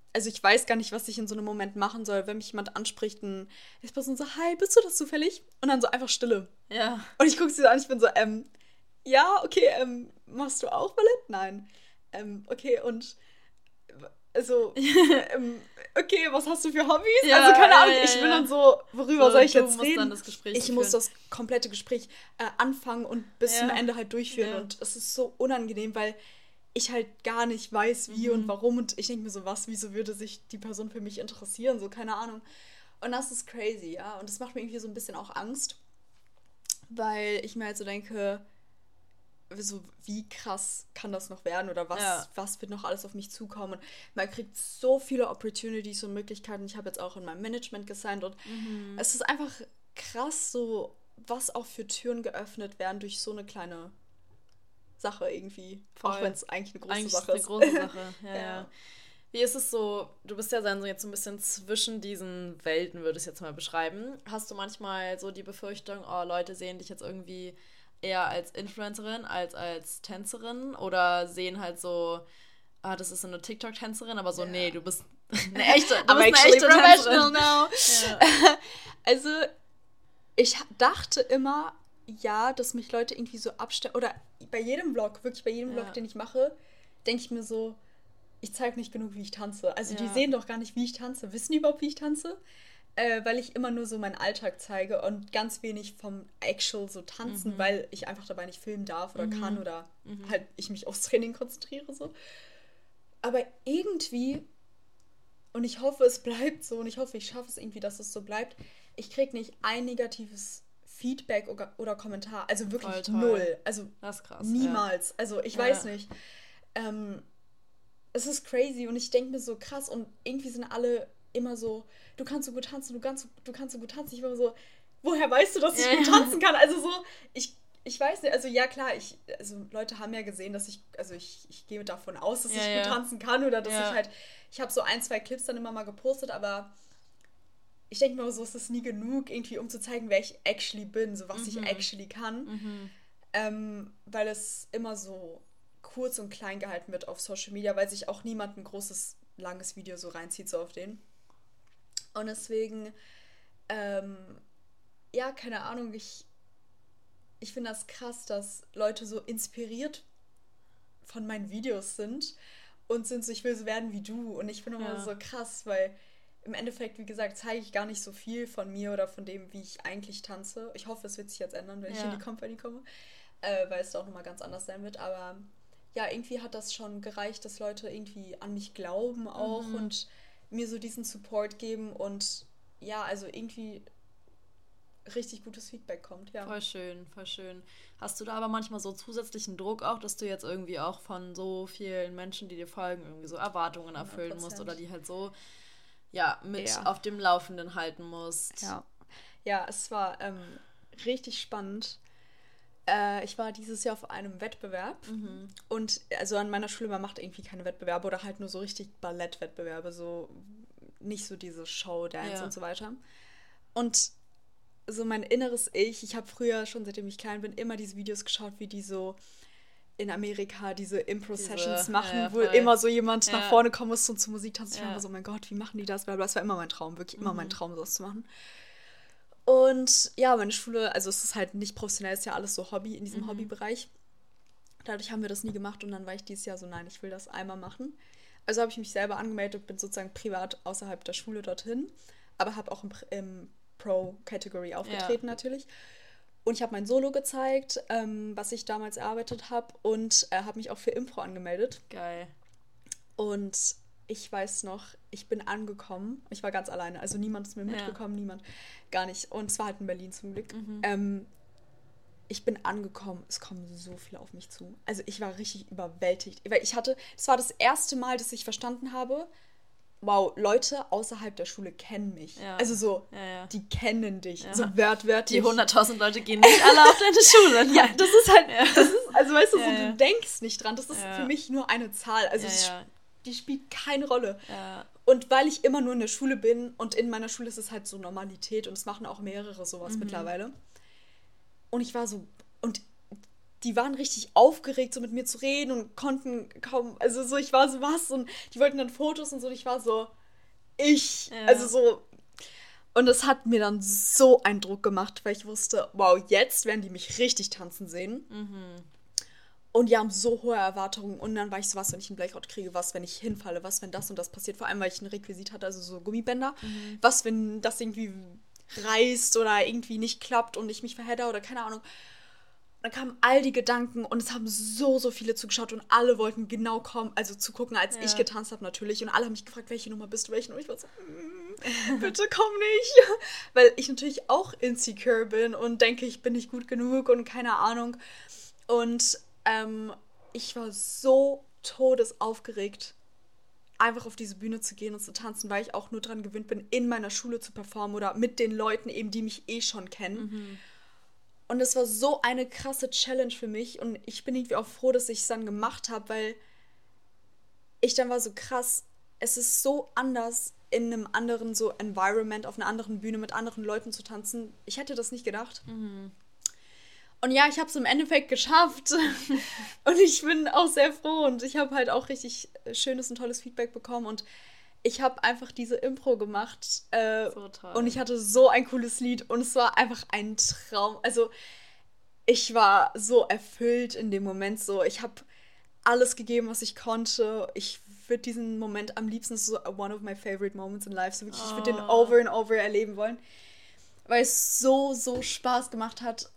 [SPEAKER 2] also ich weiß gar nicht, was ich in so einem Moment machen soll. Wenn mich jemand anspricht, dann ist die Person so, hi, bist du das zufällig? Und dann so einfach Stille.
[SPEAKER 1] Ja.
[SPEAKER 2] Und ich gucke sie so an, ich bin so, ja, okay, machst du auch Ballett? Nein. Okay, und also, okay, was hast du für Hobbys? Ja, also keine Ahnung, ich bin dann so, worüber so, soll ich jetzt reden? Dann das Gespräch ich muss das komplette Gespräch anfangen und bis zum Ende halt durchführen. Und es ist so unangenehm, weil ich halt gar nicht weiß, wie und warum. Und ich denke mir so, wieso würde sich die Person für mich interessieren? So, keine Ahnung. Und das ist crazy, ja. Und das macht mir irgendwie so ein bisschen auch Angst, weil ich mir halt so denke, so, wie krass kann das noch werden oder was wird noch alles auf mich zukommen? Und man kriegt so viele Opportunities und Möglichkeiten. Ich habe jetzt auch in meinem Management gesigned und es ist einfach krass, so was auch für Türen geöffnet werden durch so eine kleine Sache irgendwie. Voll. Auch wenn es eigentlich eine große Sache ist.
[SPEAKER 1] Eine große Sache, ja. Wie ist es so, du bist ja dann so jetzt so ein bisschen zwischen diesen Welten, würde ich es jetzt mal beschreiben. Hast du manchmal so die Befürchtung, oh, Leute sehen dich jetzt irgendwie eher als Influencerin als Tänzerin oder sehen halt so, das ist so eine TikTok-Tänzerin, aber so, nee, du bist eine echte,
[SPEAKER 2] Tänzerin. Now. Also, ich dachte immer, ja, dass mich Leute irgendwie so abstellen, oder bei jedem Vlog, wirklich bei jedem Vlog, den ich mache, denke ich mir so, ich zeige nicht genug, wie ich tanze. Also die sehen doch gar nicht, wie ich tanze. Wissen die überhaupt, wie ich tanze? Weil ich immer nur so meinen Alltag zeige und ganz wenig vom actual so tanzen, weil ich einfach dabei nicht filmen darf oder kann oder halt ich mich aufs Training konzentriere so. Aber irgendwie, und ich hoffe, es bleibt so und ich hoffe, ich schaffe es irgendwie, dass es so bleibt, ich kriege nicht ein negatives Feedback oder Kommentar, also wirklich null. Also das ist krass, niemals. Also ich weiß nicht. Es ist crazy und ich denke mir so krass und irgendwie sind alle immer so, du kannst so gut tanzen, du kannst so gut tanzen. Ich war so, woher weißt du, dass ich gut tanzen kann? Also so, ich weiß nicht, also ja klar, also Leute haben ja gesehen, dass ich gehe davon aus, dass ich gut tanzen kann oder dass ich habe so 1, 2 Clips dann immer mal gepostet, aber ich denke mir so, es ist nie genug, irgendwie um zu zeigen, wer ich actually bin, so was ich actually kann, weil es immer so kurz und klein gehalten wird auf Social Media, weil sich auch niemand ein großes, langes Video so reinzieht, so auf den. Und deswegen, ja, keine Ahnung, ich finde das krass, dass Leute so inspiriert von meinen Videos sind und sind so, ich will so werden wie du. Und ich finde immer so krass, weil im Endeffekt, wie gesagt, zeige ich gar nicht so viel von mir oder von dem, wie ich eigentlich tanze. Ich hoffe, es wird sich jetzt ändern, wenn ich in die Company komme, weil es da auch nochmal ganz anders sein wird. Aber ja, irgendwie hat das schon gereicht, dass Leute irgendwie an mich glauben auch und mir so diesen Support geben und ja, also irgendwie richtig gutes Feedback kommt, ja.
[SPEAKER 1] Voll schön, voll schön. Hast du da aber manchmal so zusätzlichen Druck auch, dass du jetzt irgendwie auch von so vielen Menschen, die dir folgen, irgendwie so Erwartungen erfüllen 100%. Musst oder die halt so, mit auf dem Laufenden halten musst?
[SPEAKER 2] Ja, es war richtig spannend. Ich war dieses Jahr auf einem Wettbewerb und also an meiner Schule, man macht irgendwie keine Wettbewerbe oder halt nur so richtig Ballettwettbewerbe, so nicht so diese Show, Dance und so weiter. Und so mein inneres Ich habe früher schon, seitdem ich klein bin, immer diese Videos geschaut, wie die so in Amerika diese Impro-Sessions machen, wo immer so jemand nach vorne kommen muss und zur Musik tanzt. Ich war immer so, mein Gott, wie machen die das? Das war immer mein Traum, wirklich immer mein Traum, sowas zu machen. Und ja, meine Schule, also es ist halt nicht professionell, es ist ja alles so Hobby in diesem Hobbybereich. Dadurch haben wir das nie gemacht und dann war ich dieses Jahr so, nein, ich will das einmal machen. Also habe ich mich selber angemeldet, bin sozusagen privat außerhalb der Schule dorthin, aber habe auch im Pro-Category aufgetreten natürlich. Und ich habe mein Solo gezeigt, was ich damals erarbeitet habe und habe mich auch für Impro angemeldet.
[SPEAKER 1] Geil.
[SPEAKER 2] Und ich weiß noch, ich bin angekommen, ich war ganz alleine, also niemand ist mir mitgekommen, niemand, gar nicht. Und es war halt in Berlin zum Glück. Ich bin angekommen, es kommen so viele auf mich zu. Also ich war richtig überwältigt, weil das war das erste Mal, dass ich verstanden habe, wow, Leute außerhalb der Schule kennen mich. Ja. Also so, die kennen dich. Ja. So wörtlich.
[SPEAKER 1] Die 100.000 Leute gehen nicht alle auf deine Schule.
[SPEAKER 2] Ne? Ja, das ist halt, also weißt du, so, du denkst nicht dran. Das ist für mich nur eine Zahl. Also die spielt keine Rolle. Ja. Und weil ich immer nur in der Schule bin und in meiner Schule ist es halt so Normalität und es machen auch mehrere sowas mittlerweile. Und ich war so, und die waren richtig aufgeregt, so mit mir zu reden und konnten kaum, also so, ich war so, was? Und die wollten dann Fotos und so, und ich war so, also so. Und es hat mir dann so einen Druck gemacht, weil ich wusste, wow, jetzt werden die mich richtig tanzen sehen. Und die haben so hohe Erwartungen. Und dann war ich so, was, wenn ich einen Blackout kriege, was, wenn ich hinfalle, was, wenn das und das passiert. Vor allem, weil ich ein Requisit hatte, also so Gummibänder. Was, wenn das irgendwie reißt oder irgendwie nicht klappt und ich mich verhedder oder keine Ahnung. Dann kamen all die Gedanken und es haben so viele zugeschaut und alle wollten genau kommen, also zugucken, als ich getanzt habe natürlich. Und alle haben mich gefragt, welche Nummer bist du, welche Nummer? Ich war so, bitte komm nicht. Weil ich natürlich auch insecure bin und denke, ich bin nicht gut genug und keine Ahnung. Und ich war so todesaufgeregt, einfach auf diese Bühne zu gehen und zu tanzen, weil ich auch nur dran gewöhnt bin, in meiner Schule zu performen oder mit den Leuten eben, die mich eh schon kennen. Und es war so eine krasse Challenge für mich und ich bin irgendwie auch froh, dass ich es dann gemacht habe, weil ich dann war so krass, es ist so anders in einem anderen so Environment, auf einer anderen Bühne mit anderen Leuten zu tanzen. Ich hätte das nicht gedacht. Und ja, ich habe es im Endeffekt geschafft und ich bin auch sehr froh und ich habe halt auch richtig schönes und tolles Feedback bekommen und ich habe einfach diese Impro gemacht
[SPEAKER 1] So toll.
[SPEAKER 2] Und ich hatte so ein cooles Lied und es war einfach ein Traum. Also ich war so erfüllt in dem Moment so. Ich habe alles gegeben, was ich konnte. Ich würde diesen Moment am liebsten, so one of my favorite moments in life, so wirklich, ich würde den over and over erleben wollen, weil es so Spaß gemacht hat.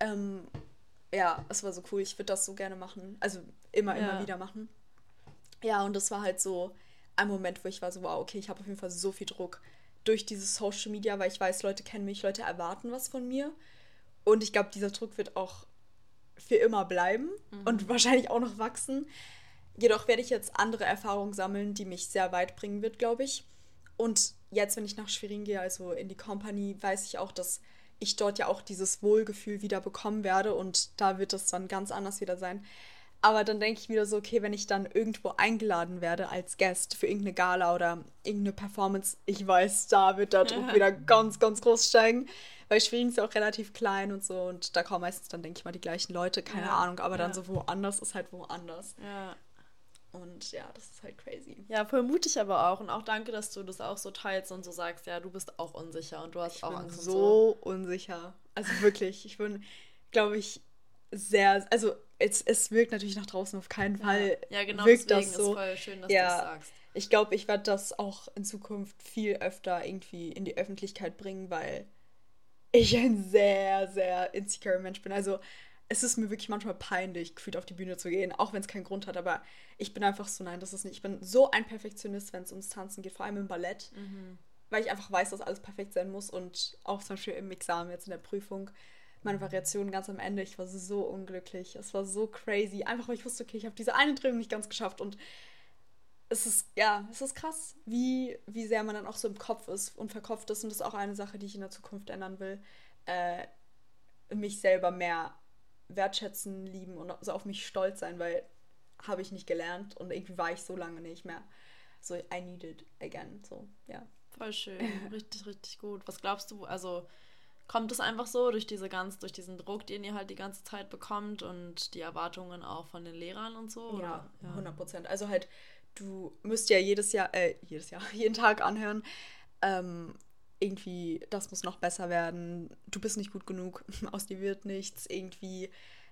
[SPEAKER 2] Ja, es war so cool. Ich würde das so gerne machen. Also immer wieder machen. Ja, und das war halt so ein Moment, wo ich war so, wow, okay, ich habe auf jeden Fall so viel Druck durch dieses Social Media, weil ich weiß, Leute kennen mich, Leute erwarten was von mir. Und ich glaube, dieser Druck wird auch für immer bleiben und wahrscheinlich auch noch wachsen. Jedoch werde ich jetzt andere Erfahrungen sammeln, die mich sehr weit bringen wird, glaube ich. Und jetzt, wenn ich nach Schwerin gehe, also in die Company, weiß ich auch, dass ich dort ja auch dieses Wohlgefühl wieder bekommen werde und da wird es dann ganz anders wieder sein. Aber dann denke ich wieder so, okay, wenn ich dann irgendwo eingeladen werde als Guest für irgendeine Gala oder irgendeine Performance, ich weiß, da wird der Druck wieder ganz groß steigen. Weil Schwerin ist ja auch relativ klein und so und da kommen meistens dann, denke ich mal, die gleichen Leute, keine Ahnung, aber dann so woanders ist halt woanders.
[SPEAKER 1] Ja.
[SPEAKER 2] Und ja, das ist halt crazy.
[SPEAKER 1] Ja, voll mutig aber auch. Und auch danke, dass du das auch so teilst und so sagst, ja, du bist auch unsicher und du hast auch Angst und so.
[SPEAKER 2] So unsicher. Also wirklich, ich bin, glaube ich, sehr, also es wirkt natürlich nach draußen auf keinen Fall.
[SPEAKER 1] Ja, genau,
[SPEAKER 2] wirkt
[SPEAKER 1] deswegen
[SPEAKER 2] das so.
[SPEAKER 1] ist voll schön, dass du das sagst.
[SPEAKER 2] Ich glaube, ich werde das auch in Zukunft viel öfter irgendwie in die Öffentlichkeit bringen, weil ich ein sehr insecure Mensch bin. Also es ist mir wirklich manchmal peinlich, gefühlt auf die Bühne zu gehen, auch wenn es keinen Grund hat, aber ich bin einfach so, nein, das ist nicht. Ich bin so ein Perfektionist, wenn es ums Tanzen geht, vor allem im Ballett, weil ich einfach weiß, dass alles perfekt sein muss und auch zum Beispiel im Examen, jetzt in der Prüfung, meine Variation ganz am Ende, ich war so unglücklich, es war so crazy, einfach weil ich wusste, okay, ich habe diese eine Drehung nicht ganz geschafft und es ist krass, wie sehr man dann auch so im Kopf ist und verkopft ist und das ist auch eine Sache, die ich in der Zukunft ändern will, mich selber mehr wertschätzen, lieben und so auf mich stolz sein, weil habe ich nicht gelernt und irgendwie war ich so lange nicht mehr so, I need it again, so, ja.
[SPEAKER 1] Voll schön, richtig gut. Was glaubst du, also kommt es einfach so durch diesen Druck, den ihr halt die ganze Zeit bekommt und die Erwartungen auch von den Lehrern und so?
[SPEAKER 2] Ja, 100%. Also halt, du müsst ja jeden Tag anhören, irgendwie, das muss noch besser werden, du bist nicht gut genug, aus dir wird nichts, irgendwie,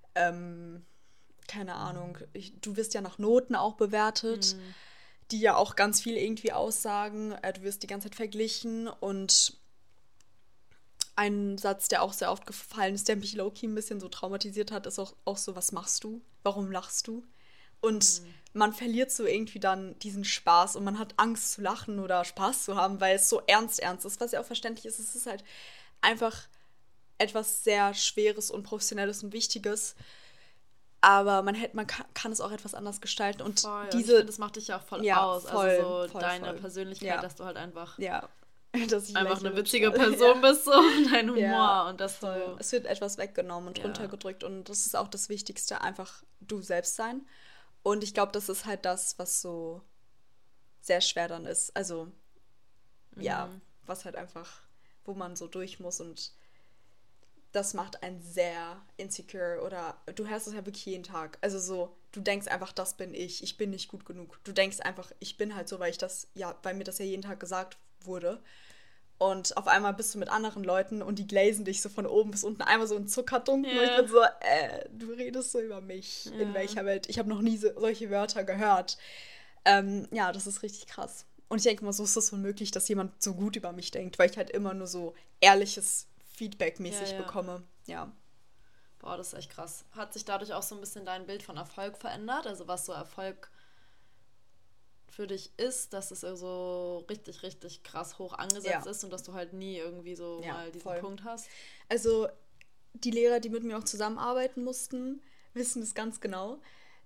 [SPEAKER 2] keine Ahnung, du wirst ja nach Noten auch bewertet, die ja auch ganz viel irgendwie aussagen, du wirst die ganze Zeit verglichen und ein Satz, der auch sehr oft gefallen ist, der mich low-key ein bisschen so traumatisiert hat, ist auch so, was machst du? Warum lachst du? Und man verliert so irgendwie dann diesen Spaß und man hat Angst zu lachen oder Spaß zu haben, weil es so ernst ist, was ja auch verständlich ist. Es ist halt einfach etwas sehr Schweres und Professionelles und Wichtiges, aber man kann es auch etwas anders gestalten. Und
[SPEAKER 1] voll.
[SPEAKER 2] diese,
[SPEAKER 1] und ich finde, das macht dich ja auch voll aus.
[SPEAKER 2] Voll,
[SPEAKER 1] also so
[SPEAKER 2] voll,
[SPEAKER 1] deine Persönlichkeit, dass du halt einfach
[SPEAKER 2] dass ich
[SPEAKER 1] einfach eine witzige Person bist, so dein Humor
[SPEAKER 2] Ja,
[SPEAKER 1] und dass
[SPEAKER 2] voll.
[SPEAKER 1] du.
[SPEAKER 2] Es wird etwas weggenommen und runtergedrückt und das ist auch das Wichtigste, einfach du selbst sein. Und ich glaube, das ist halt das, was so sehr schwer dann ist. Also, was halt einfach, wo man so durch muss und das macht einen sehr insecure oder du hörst es ja wirklich jeden Tag. Also so, du denkst einfach, das bin ich bin nicht gut genug. Du denkst einfach, ich bin halt so, weil mir das ja jeden Tag gesagt wurde. Und auf einmal bist du mit anderen Leuten und die glasen dich so von oben bis unten einmal so in Zuckerdunkel. Und ich bin so, du redest so über mich. Ja. In welcher Welt? Ich habe noch nie solche Wörter gehört. Ja, das ist richtig krass. Und ich denke mal, so ist das unmöglich, dass jemand so gut über mich denkt, weil ich halt immer nur so ehrliches Feedback-mäßig bekomme. Ja.
[SPEAKER 1] Boah, das ist echt krass. Hat sich dadurch auch so ein bisschen dein Bild von Erfolg verändert? Also was so Erfolg für dich ist, dass es so richtig, richtig krass hoch angesetzt ist und dass du halt nie irgendwie so mal diesen Punkt hast?
[SPEAKER 2] Also die Lehrer, die mit mir auch zusammenarbeiten mussten, wissen das ganz genau.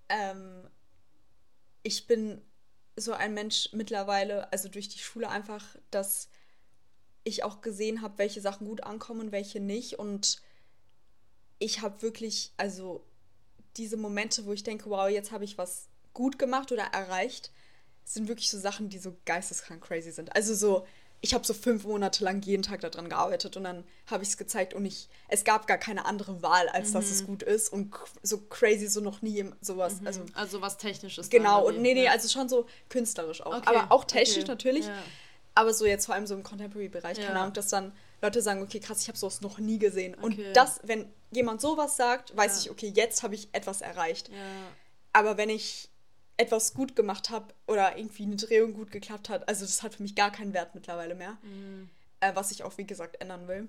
[SPEAKER 2] Ich bin so ein Mensch mittlerweile, also durch die Schule einfach, dass ich auch gesehen habe, welche Sachen gut ankommen und welche nicht. Und ich habe wirklich, also diese Momente, wo ich denke, wow, jetzt habe ich was gut gemacht oder erreicht, sind wirklich so Sachen, die so geisteskrank crazy sind. Also so, ich habe so 5 Monate lang jeden Tag daran gearbeitet und dann habe ich es gezeigt und es gab gar keine andere Wahl, als dass es gut ist und so crazy so noch nie sowas.
[SPEAKER 1] Also was Technisches.
[SPEAKER 2] Genau, und nee, also schon so künstlerisch auch. Okay. Aber auch technisch natürlich. Ja. Aber so jetzt vor allem so im Contemporary-Bereich, keine Ahnung, dass dann Leute sagen, okay, krass, ich habe sowas noch nie gesehen. Okay. Und das, wenn jemand sowas sagt, weiß ich, okay, jetzt habe ich etwas erreicht. Ja. Aber wenn ich etwas gut gemacht habe oder irgendwie eine Drehung gut geklappt hat, also das hat für mich gar keinen Wert mittlerweile mehr. Was ich auch, wie gesagt, ändern will.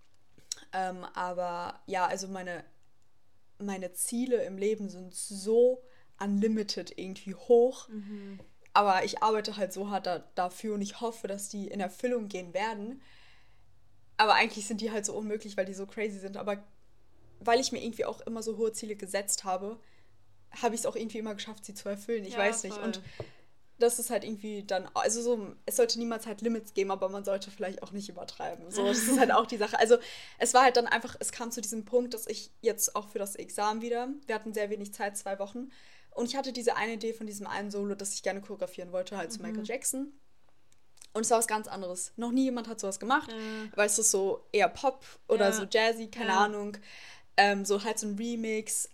[SPEAKER 2] Aber ja, also meine Ziele im Leben sind so unlimited irgendwie hoch. Aber ich arbeite halt so hart dafür und ich hoffe, dass die in Erfüllung gehen werden. Aber eigentlich sind die halt so unmöglich, weil die so crazy sind. Aber weil ich mir irgendwie auch immer so hohe Ziele gesetzt habe ich es auch irgendwie immer geschafft, sie zu erfüllen. Ich weiß nicht. Voll. Und das ist halt irgendwie dann, also so, es sollte niemals halt Limits geben, aber man sollte vielleicht auch nicht übertreiben. So, das ist halt auch die Sache. Also es war halt dann einfach, es kam zu diesem Punkt, dass ich jetzt auch für das Examen wieder, wir hatten sehr wenig Zeit, 2 Wochen, und ich hatte diese eine Idee von diesem einen Solo, das ich gerne choreografieren wollte, halt zu Michael Jackson. Und es war was ganz anderes. Noch nie jemand hat sowas gemacht, weil es ist so eher Pop oder so Jazzy, keine Ahnung. So halt so ein Remix,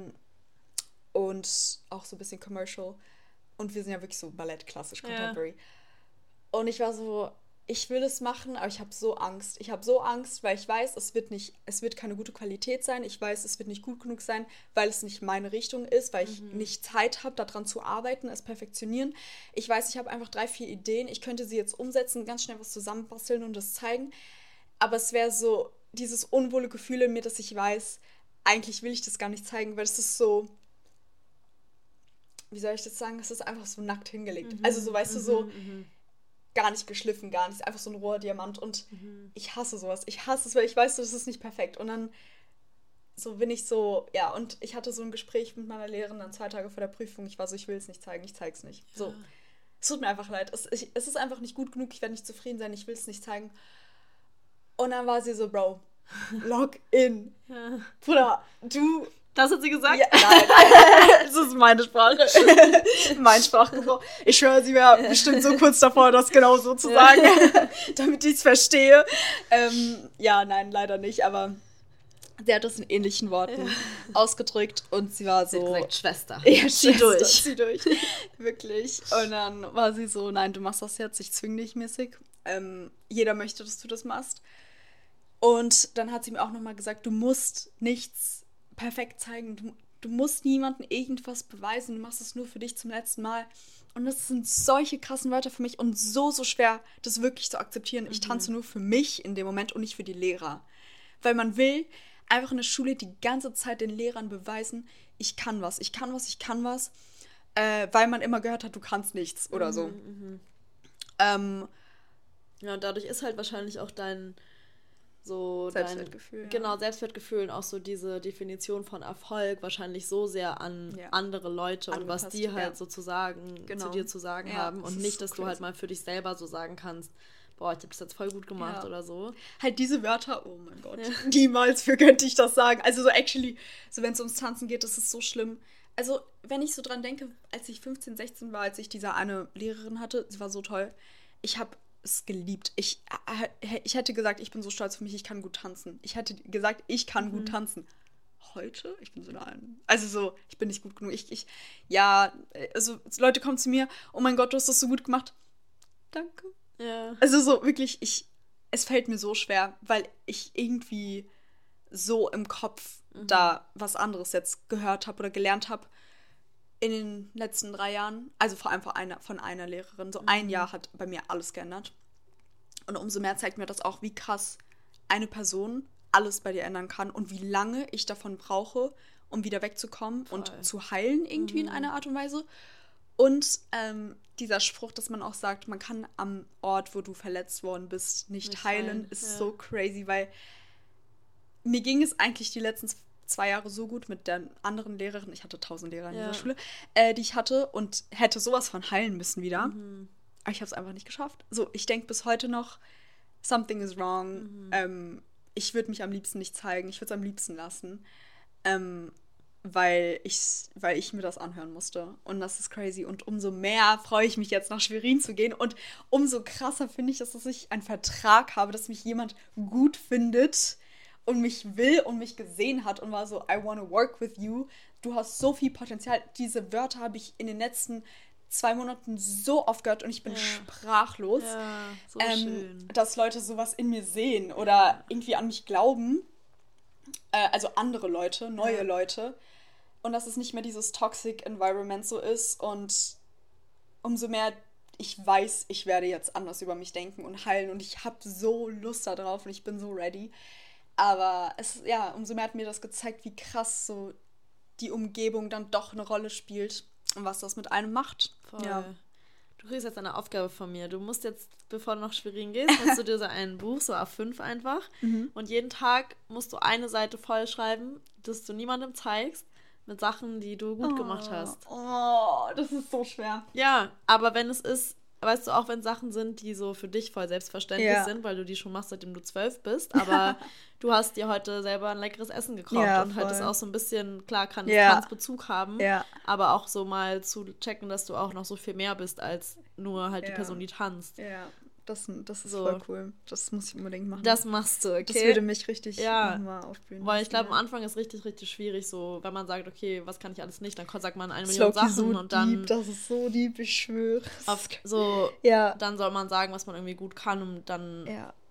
[SPEAKER 2] und auch so ein bisschen Commercial. Und wir sind ja wirklich so Ballett, klassisch, Contemporary. Und ich war so, ich will es machen, aber ich habe so Angst. Ich habe so Angst, weil ich weiß, es wird keine gute Qualität sein. Ich weiß, es wird nicht gut genug sein, weil es nicht meine Richtung ist, weil ich nicht Zeit habe, daran zu arbeiten, es perfektionieren. Ich weiß, ich habe einfach 3, 4 Ideen. Ich könnte sie jetzt umsetzen, ganz schnell was zusammenbasteln und das zeigen. Aber es wäre so dieses unwohle Gefühl in mir, dass ich weiß, eigentlich will ich das gar nicht zeigen, weil es ist so, wie soll ich das sagen, es ist einfach so nackt hingelegt. Also so, weißt du, so gar nicht geschliffen, gar nicht, einfach so ein roher Diamant und ich hasse sowas. Ich hasse es, weil ich weiß, das ist nicht perfekt. Und dann so bin ich so, ja, und ich hatte so ein Gespräch mit meiner Lehrerin dann 2 Tage vor der Prüfung. Ich war so, ich will es nicht zeigen, ich zeig's nicht. So, es tut mir einfach leid. Es ist einfach nicht gut genug, ich werde nicht zufrieden sein, ich will es nicht zeigen. Und dann war sie so, Bro, log in. Bruder, du...
[SPEAKER 1] Das hat sie gesagt?
[SPEAKER 2] Ja, nein. Das ist meine Sprache. Mein Sprachgebrauch. Ich schwöre, sie wäre bestimmt so kurz davor, das genau so zu sagen, damit ich es verstehe. Ja, nein, leider nicht, aber sie hat das in ähnlichen Worten ausgedrückt und sie war so...
[SPEAKER 1] Sie hat gesagt, Schwester,
[SPEAKER 2] ja, zieh durch. Wirklich. Und dann war sie so, nein, du machst das jetzt, ich zwinge dich mäßig. Jeder möchte, dass du das machst. Und dann hat sie mir auch nochmal gesagt, du musst nichts perfekt zeigen. Du musst niemandem irgendwas beweisen. Du machst es nur für dich zum letzten Mal. Und das sind solche krassen Wörter für mich und so schwer, das wirklich zu akzeptieren. Ich tanze nur für mich in dem Moment und nicht für die Lehrer. Weil man will einfach in der Schule die ganze Zeit den Lehrern beweisen, ich kann was, weil man immer gehört hat, du kannst nichts oder so.
[SPEAKER 1] Ja, und dadurch ist halt wahrscheinlich auch dein
[SPEAKER 2] Selbstwertgefühl.
[SPEAKER 1] Genau, Selbstwertgefühl und auch so diese Definition von Erfolg wahrscheinlich so sehr an andere Leute und was die halt sozusagen zu dir zu sagen haben und nicht, dass du halt mal für dich selber so sagen kannst, boah, ich habe das jetzt voll gut gemacht oder so.
[SPEAKER 2] Halt diese Wörter, oh mein Gott, niemals für könnte ich das sagen. Also so actually, so wenn es ums Tanzen geht, das ist so schlimm. Also wenn ich so dran denke, als ich 15, 16 war, als ich diese eine Lehrerin hatte, sie war so toll, ich habe es geliebt. Ich hätte gesagt, ich bin so stolz auf mich, ich kann gut tanzen. Ich hätte gesagt, ich kann gut tanzen. Heute? Ich bin so nein. Also so, ich bin nicht gut genug. Ja, also Leute kommen zu mir, oh mein Gott, du hast das so gut gemacht. Danke.
[SPEAKER 1] Ja.
[SPEAKER 2] Also so wirklich, es fällt mir so schwer, weil ich irgendwie so im Kopf da was anderes jetzt gehört habe oder gelernt habe in den letzten 3 Jahren. Also vor allem von einer Lehrerin. So ein Jahr hat bei mir alles geändert. Und umso mehr zeigt mir das auch, wie krass eine Person alles bei dir ändern kann und wie lange ich davon brauche, um wieder wegzukommen und zu heilen irgendwie in einer Art und Weise. Und dieser Spruch, dass man auch sagt, man kann am Ort, wo du verletzt worden bist, nicht heilen, ist so crazy, weil mir ging es eigentlich die letzten 2 Jahre so gut mit der anderen Lehrerin, ich hatte 1000 Lehrer in dieser Schule, die ich hatte und hätte sowas von heilen müssen wieder. Aber ich habe es einfach nicht geschafft. So, ich denke bis heute noch, something is wrong. Ich würde mich am liebsten nicht zeigen, ich würde es am liebsten lassen. Weil ich mir das anhören musste. Und das ist crazy. Und umso mehr freue ich mich jetzt, nach Schwerin zu gehen. Und umso krasser finde ich, dass ich einen Vertrag habe, dass mich jemand gut findet und mich will und mich gesehen hat und war so, I wanna work with you. Du hast so viel Potenzial. Diese Wörter habe ich in den letzten 2 Monaten so oft gehört und ich bin sprachlos.
[SPEAKER 1] Ja, so schön.
[SPEAKER 2] Dass Leute sowas in mir sehen oder irgendwie an mich glauben. Also andere Leute, neue Leute. Und dass es nicht mehr dieses Toxic Environment so ist. Und umso mehr ich weiß, ich werde jetzt anders über mich denken und heilen. Und ich habe so Lust darauf und ich bin so ready. Aber umso mehr hat mir das gezeigt, wie krass so die Umgebung dann doch eine Rolle spielt und was das mit einem macht.
[SPEAKER 1] Voll. Ja. Du kriegst jetzt eine Aufgabe von mir. Du musst jetzt, bevor du nach Schwerin gehst, musst du dir so ein Buch, so A5 einfach. Und jeden Tag musst du eine Seite voll schreiben, dass du niemandem zeigst, mit Sachen, die du gut gemacht hast.
[SPEAKER 2] Oh, das ist so schwer.
[SPEAKER 1] Ja, aber wenn es ist, weißt du, auch wenn Sachen sind, die so für dich voll selbstverständlich sind, weil du die schon machst, seitdem du 12 bist, aber du hast dir heute selber ein leckeres Essen gekocht und halt das auch so ein bisschen, klar kann es Bezug haben, aber auch so mal zu checken, dass du auch noch so viel mehr bist als nur halt die Person, die tanzt.
[SPEAKER 2] Ja, das ist so voll cool. Das muss ich unbedingt machen.
[SPEAKER 1] Das machst du, okay?
[SPEAKER 2] Das würde mich richtig nochmal aufblühen.
[SPEAKER 1] Weil ich glaube, am Anfang ist richtig, richtig schwierig, so, wenn man sagt, okay, was kann ich alles nicht, dann sagt man 1 Million Sachen
[SPEAKER 2] so
[SPEAKER 1] und dann...
[SPEAKER 2] Deep, das ist so deep, ich schwöre.
[SPEAKER 1] Dann soll man sagen, was man irgendwie gut kann und dann...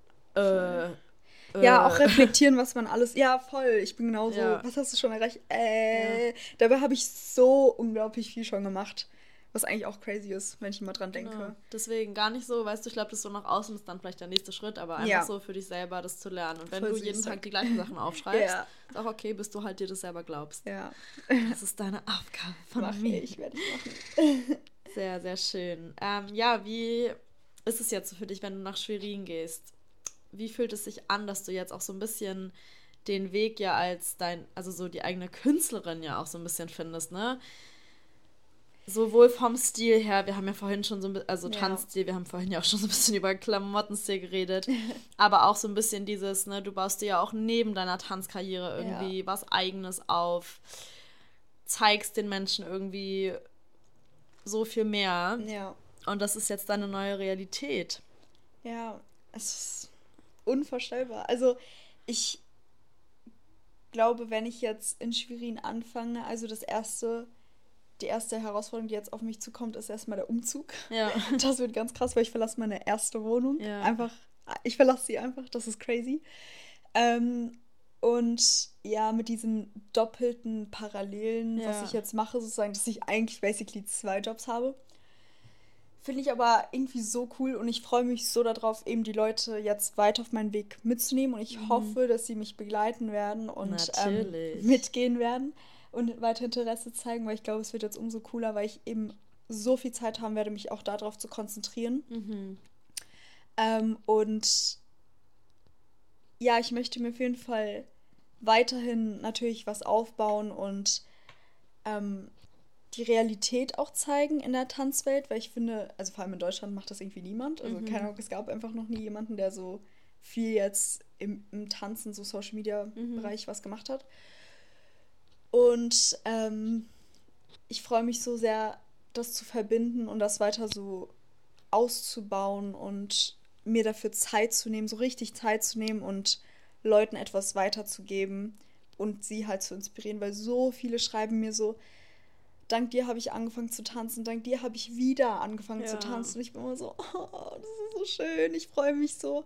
[SPEAKER 2] auch reflektieren, was man alles... Ja, voll, ich bin genauso... Was hast du schon erreicht? Dabei habe ich so unglaublich viel schon gemacht. Was eigentlich auch crazy ist, wenn ich immer dran denke.
[SPEAKER 1] Ja, deswegen gar nicht so, weißt du, ich glaube, das so nach außen ist dann vielleicht der nächste Schritt, aber einfach so für dich selber das zu lernen. Und wenn du jeden Tag die gleichen Sachen aufschreibst, ist auch okay, bis du halt dir das selber glaubst.
[SPEAKER 2] Ja.
[SPEAKER 1] Das ist deine Aufgabe von mir.
[SPEAKER 2] Werde ich machen.
[SPEAKER 1] Sehr, sehr schön. Wie ist es jetzt für dich, wenn du nach Schwerin gehst? Wie fühlt es sich an, dass du jetzt auch so ein bisschen den Weg ja als also so die eigene Künstlerin ja auch so ein bisschen findest, ne? Sowohl vom Stil her, wir haben ja vorhin schon so ein bisschen, also Tanzstil, wir haben vorhin ja auch schon so ein bisschen über Klamottenstil geredet, aber auch so ein bisschen dieses, ne, du baust dir ja auch neben deiner Tanzkarriere irgendwie was Eigenes auf, zeigst den Menschen irgendwie so viel mehr.
[SPEAKER 2] Ja.
[SPEAKER 1] Und das ist jetzt deine neue Realität.
[SPEAKER 2] Ja, es ist unvorstellbar. Also ich glaube, wenn ich jetzt in Schwerin anfange, also die erste Herausforderung, die jetzt auf mich zukommt, ist erstmal der Umzug.
[SPEAKER 1] Ja.
[SPEAKER 2] Das wird ganz krass, weil ich verlasse meine erste Wohnung.
[SPEAKER 1] Ja.
[SPEAKER 2] Ich verlasse sie einfach, das ist crazy. Und ja, mit diesen doppelten Parallelen, was ich jetzt mache, sozusagen, dass ich eigentlich basically 2 Jobs habe. Finde ich aber irgendwie so cool und ich freue mich so darauf, eben die Leute jetzt weiter auf meinen Weg mitzunehmen und ich hoffe, dass sie mich begleiten werden und mitgehen werden und weiter Interesse zeigen, weil ich glaube, es wird jetzt umso cooler, weil ich eben so viel Zeit haben werde, mich auch darauf zu konzentrieren. Und ja, ich möchte mir auf jeden Fall weiterhin natürlich was aufbauen und die Realität auch zeigen in der Tanzwelt, weil ich finde, also vor allem in Deutschland macht das irgendwie niemand. Also keine Ahnung, es gab einfach noch nie jemanden, der so viel jetzt im Tanzen, so Social Media Bereich was gemacht hat. Und ich freue mich so sehr, das zu verbinden und das weiter so auszubauen und mir dafür Zeit zu nehmen, so richtig Zeit zu nehmen und Leuten etwas weiterzugeben und sie halt zu inspirieren, weil so viele schreiben mir so, dank dir habe ich angefangen zu tanzen, dank dir habe ich wieder angefangen zu tanzen. Und ich bin immer so, oh, das ist so schön, ich freue mich so,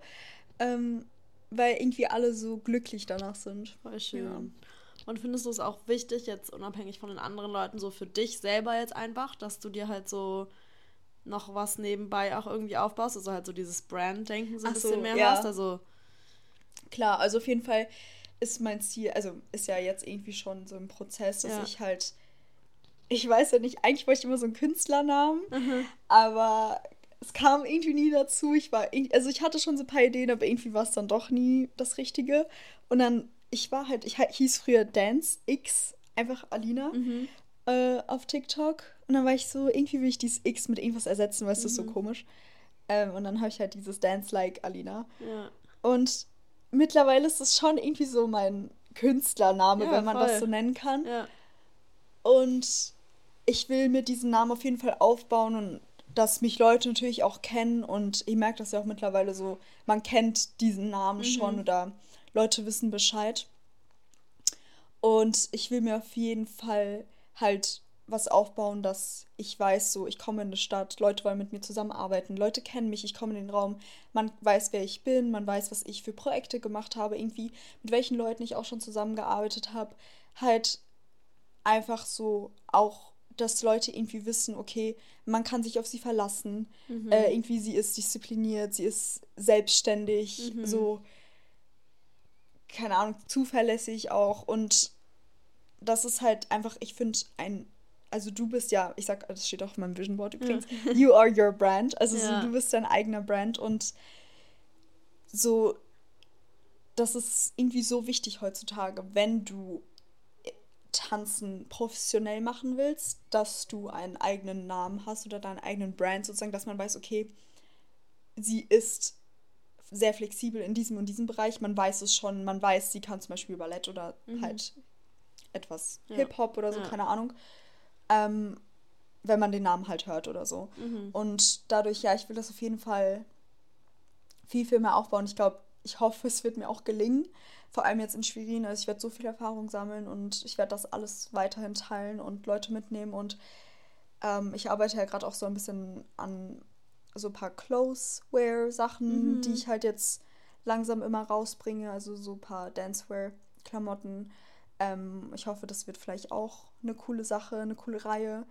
[SPEAKER 2] weil irgendwie alle so glücklich danach sind.
[SPEAKER 1] Voll schön. Ja. Und findest du es auch wichtig, jetzt unabhängig von den anderen Leuten, so für dich selber jetzt einfach, dass du dir halt so noch was nebenbei auch irgendwie aufbaust, also halt so dieses Brand-Denken so ein bisschen mehr hast? Also
[SPEAKER 2] klar, also auf jeden Fall ist mein Ziel, also ist ja jetzt irgendwie schon so ein Prozess, dass ich halt, ich weiß ja nicht, eigentlich wollte ich immer so einen Künstlernamen, aber es kam irgendwie nie dazu. Ich hatte schon so ein paar Ideen, aber irgendwie war es dann doch nie das Richtige. Und dann, ich hieß früher Dance X, einfach Alina, auf TikTok. Und dann war ich so, irgendwie will ich dieses X mit irgendwas ersetzen, weil es ist so komisch. Und dann habe ich halt dieses Dance Like Alina. Ja. Und mittlerweile ist es schon irgendwie so mein Künstlername, wenn man das so nennen kann. Ja. Und ich will mit diesem Namen auf jeden Fall aufbauen und dass mich Leute natürlich auch kennen und ich merke das ja auch mittlerweile so, man kennt diesen Namen schon oder Leute wissen Bescheid. Und ich will mir auf jeden Fall halt was aufbauen, dass ich weiß, so, ich komme in eine Stadt, Leute wollen mit mir zusammenarbeiten, Leute kennen mich, ich komme in den Raum, man weiß, wer ich bin, man weiß, was ich für Projekte gemacht habe, irgendwie, mit welchen Leuten ich auch schon zusammengearbeitet habe, halt einfach so auch, dass Leute irgendwie wissen, okay, man kann sich auf sie verlassen, irgendwie sie ist diszipliniert, sie ist selbstständig, so, keine Ahnung, zuverlässig auch und das ist halt einfach, ich finde, also du bist ja, ich sag, das steht auch in meinem Vision Board übrigens, you are your brand, also so, du bist dein eigener Brand und so, das ist irgendwie so wichtig heutzutage, wenn du Tanzen professionell machen willst, dass du einen eigenen Namen hast oder deinen eigenen Brand sozusagen, dass man weiß, okay, sie ist sehr flexibel in diesem und diesem Bereich, man weiß es schon, man weiß, sie kann zum Beispiel Ballett oder halt etwas Hip-Hop oder so, keine Ahnung, wenn man den Namen halt hört oder so. Und dadurch, ja, ich will das auf jeden Fall viel, viel mehr aufbauen. Ich hoffe, es wird mir auch gelingen. Vor allem jetzt in Schwerin. Also ich werde so viel Erfahrung sammeln und ich werde das alles weiterhin teilen und Leute mitnehmen. Und ich arbeite ja gerade auch so ein bisschen an so ein paar Clothes-Wear-Sachen, die ich halt jetzt langsam immer rausbringe. Also so ein paar Dancewear-Klamotten. Ich hoffe, das wird vielleicht auch eine coole Sache, eine coole Reihe.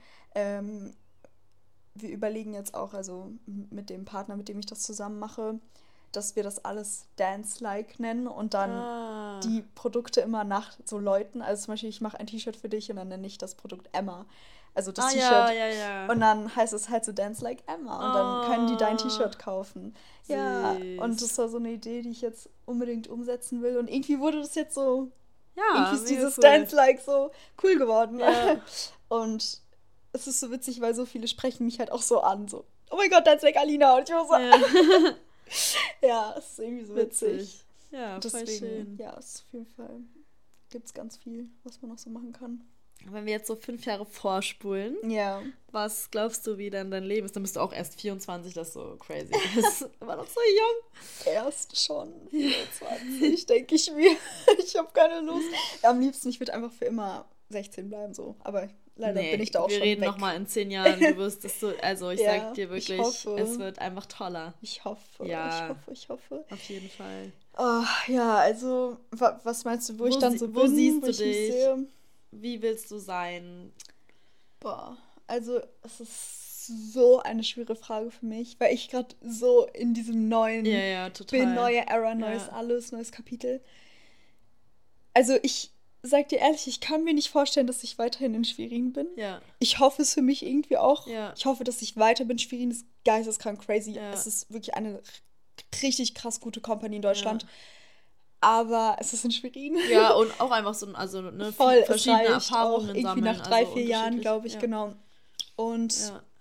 [SPEAKER 2] Wir überlegen jetzt auch, also mit dem Partner, mit dem ich das zusammen mache, dass wir das alles Dance-like nennen und dann die Produkte immer nach so Leuten. Also zum Beispiel, ich mache ein T-Shirt für dich und dann nenne ich das Produkt Emma. Also das T-Shirt. Ja. Und dann heißt es halt so Dance like Emma. Und dann können die dein T-Shirt kaufen. Süß. Ja, und das war so eine Idee, die ich jetzt unbedingt umsetzen will. Und irgendwie wurde das jetzt so, irgendwie ist dieses cool. Dance-like so cool geworden. Ja. Und es ist so witzig, weil so viele sprechen mich halt auch so an. So, oh mein Gott, Dance like Alina. Und ich war so... Ja. Ja, es ist irgendwie so witzig. Ja, deswegen, voll schön. Ja, es ist auf jeden Fall, gibt es ganz viel, was man noch so machen kann.
[SPEAKER 1] Wenn wir jetzt so 5 Jahre vorspulen, was glaubst du, wie dann dein Leben ist? Dann bist du auch erst 24, das so crazy ist. War noch so jung.
[SPEAKER 2] Erst schon 24, denke ich mir. Ich habe keine Lust. Am liebsten, ich würde einfach für immer 16 bleiben, so. Aber leider bin ich da auch schon weg. Wir reden
[SPEAKER 1] nochmal in 10 Jahren, du wirst es so, also ich sag dir wirklich, es wird einfach toller.
[SPEAKER 2] Ich hoffe.
[SPEAKER 1] Auf jeden Fall.
[SPEAKER 2] Oh, ja, also, was meinst du, wo ich dann so bin?
[SPEAKER 1] Wo siehst du dich? Wie willst du sein?
[SPEAKER 2] Boah, also es ist so eine schwere Frage für mich, weil ich gerade so in diesem neuen bin, neue Era, neues alles, neues Kapitel. Also ich sag dir ehrlich, ich kann mir nicht vorstellen, dass ich weiterhin in Schwerin bin. Ja. Ich hoffe es für mich irgendwie auch. Ja. Ich hoffe, dass ich weiter bin. Schwerin ist geisteskrank crazy. Ja. Es ist wirklich eine richtig krass gute Company in Deutschland. Ja. Aber es ist in Schwerin.
[SPEAKER 1] Ja, und auch einfach so, also ne, voll, verschiedene Erfahrungen
[SPEAKER 2] auch irgendwie sammeln. Nach 3-4 Jahren, glaube ich, genau. Und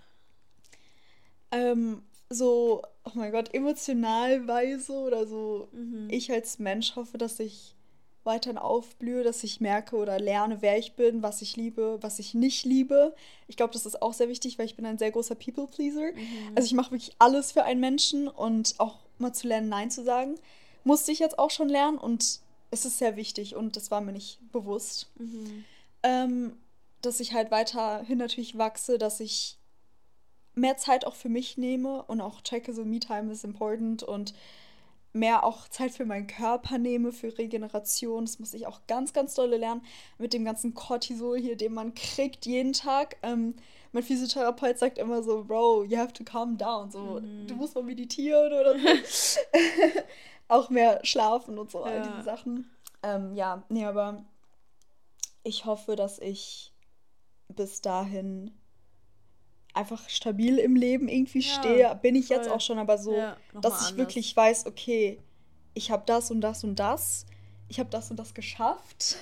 [SPEAKER 2] so, oh mein Gott, emotionalweise oder so, ich als Mensch hoffe, dass ich weiterhin aufblühe, dass ich merke oder lerne, wer ich bin, was ich liebe, was ich nicht liebe. Ich glaube, das ist auch sehr wichtig, weil ich bin ein sehr großer People-Pleaser. Also ich mache wirklich alles für einen Menschen und auch mal zu lernen, Nein zu sagen. Musste ich jetzt auch schon lernen und es ist sehr wichtig und das war mir nicht bewusst. Dass ich halt weiterhin natürlich wachse, dass ich mehr Zeit auch für mich nehme und auch checke, so Me-Time is important und mehr auch Zeit für meinen Körper nehme, für Regeneration. Das muss ich auch ganz, ganz dolle lernen mit dem ganzen Cortisol hier, den man kriegt jeden Tag. Mein Physiotherapeut sagt immer so, Bro, you have to calm down. So, du musst mal meditieren oder so. Auch mehr schlafen und so, all diese Sachen. Ja, nee, aber ich hoffe, dass ich bis dahin einfach stabil im Leben irgendwie stehe. Bin ich jetzt auch schon, aber so, dass ich wirklich weiß, okay, ich habe das und das und das. Ich habe das und das geschafft.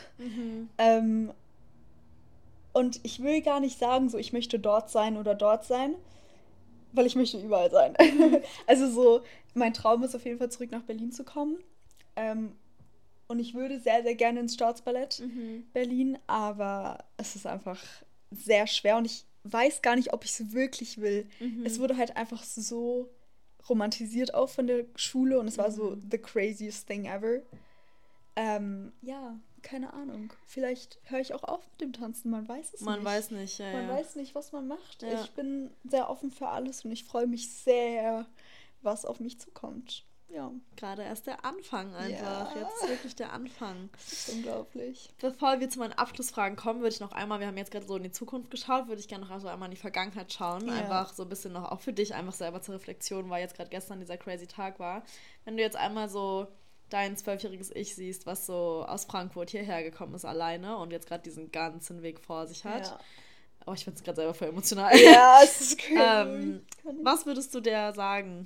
[SPEAKER 2] Und ich will gar nicht sagen, so, ich möchte dort sein oder dort sein, weil ich möchte überall sein. Also so, mein Traum ist auf jeden Fall zurück nach Berlin zu kommen. Und ich würde sehr, sehr gerne ins Staatsballett Berlin, aber es ist einfach sehr schwer und ich weiß gar nicht, ob ich es wirklich will. Es wurde halt einfach so romantisiert auch von der Schule und es war so the craziest thing ever. Ja, keine Ahnung. Vielleicht höre ich auch auf mit dem Tanzen, man weiß es nicht.
[SPEAKER 1] Man weiß nicht,
[SPEAKER 2] Man weiß nicht, was man macht.
[SPEAKER 1] Ja.
[SPEAKER 2] Ich bin sehr offen für alles und ich freue mich sehr, was auf mich zukommt. Ja.
[SPEAKER 1] Gerade erst der Anfang einfach. Ja. Jetzt ist wirklich der Anfang.
[SPEAKER 2] Das ist unglaublich.
[SPEAKER 1] Bevor wir zu meinen Abschlussfragen kommen, würde ich noch einmal, wir haben jetzt gerade so in die Zukunft geschaut, würde ich gerne noch also einmal in die Vergangenheit schauen. Ja. Einfach so ein bisschen noch auch für dich, einfach selber zur Reflexion, weil jetzt gerade gestern dieser crazy Tag war. Wenn du jetzt einmal so dein 12-jähriges Ich siehst, was so aus Frankfurt hierher gekommen ist alleine und jetzt gerade diesen ganzen Weg vor sich hat. Ja. Oh, ich finde es gerade selber voll emotional.
[SPEAKER 2] Ja, es ist crazy.
[SPEAKER 1] Was würdest du der sagen?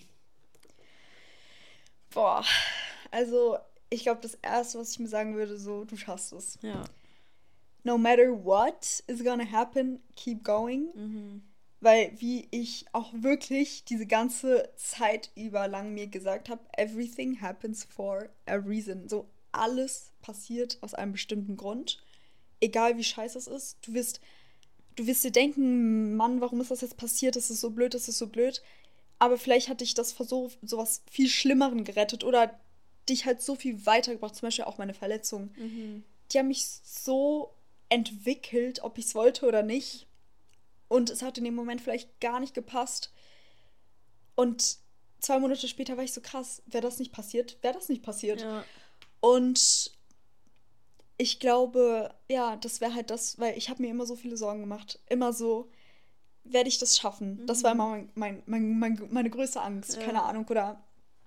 [SPEAKER 2] Boah, also ich glaube, das Erste, was ich mir sagen würde, so, du schaffst es.
[SPEAKER 1] Ja.
[SPEAKER 2] No matter what is gonna happen, keep going. Weil, wie ich auch wirklich diese ganze Zeit über lang mir gesagt habe, everything happens for a reason. So, alles passiert aus einem bestimmten Grund. Egal wie scheiße es ist. Du wirst dir denken, Mann, warum ist das jetzt passiert? Das ist so blöd, das ist so blöd. Aber vielleicht hat dich das vor so was viel Schlimmeren gerettet oder dich halt so viel weitergebracht. Zum Beispiel auch meine Verletzung. Die haben mich so entwickelt, ob ich es wollte oder nicht. Und es hat in dem Moment vielleicht gar nicht gepasst. Und 2 Monate später war ich so krass, wäre das nicht passiert.
[SPEAKER 1] Ja.
[SPEAKER 2] Und ich glaube, ja, das wäre halt das, weil ich habe mir immer so viele Sorgen gemacht. Immer so, werde ich das schaffen? Das war immer meine größte Angst. Ja. Keine Ahnung. Oder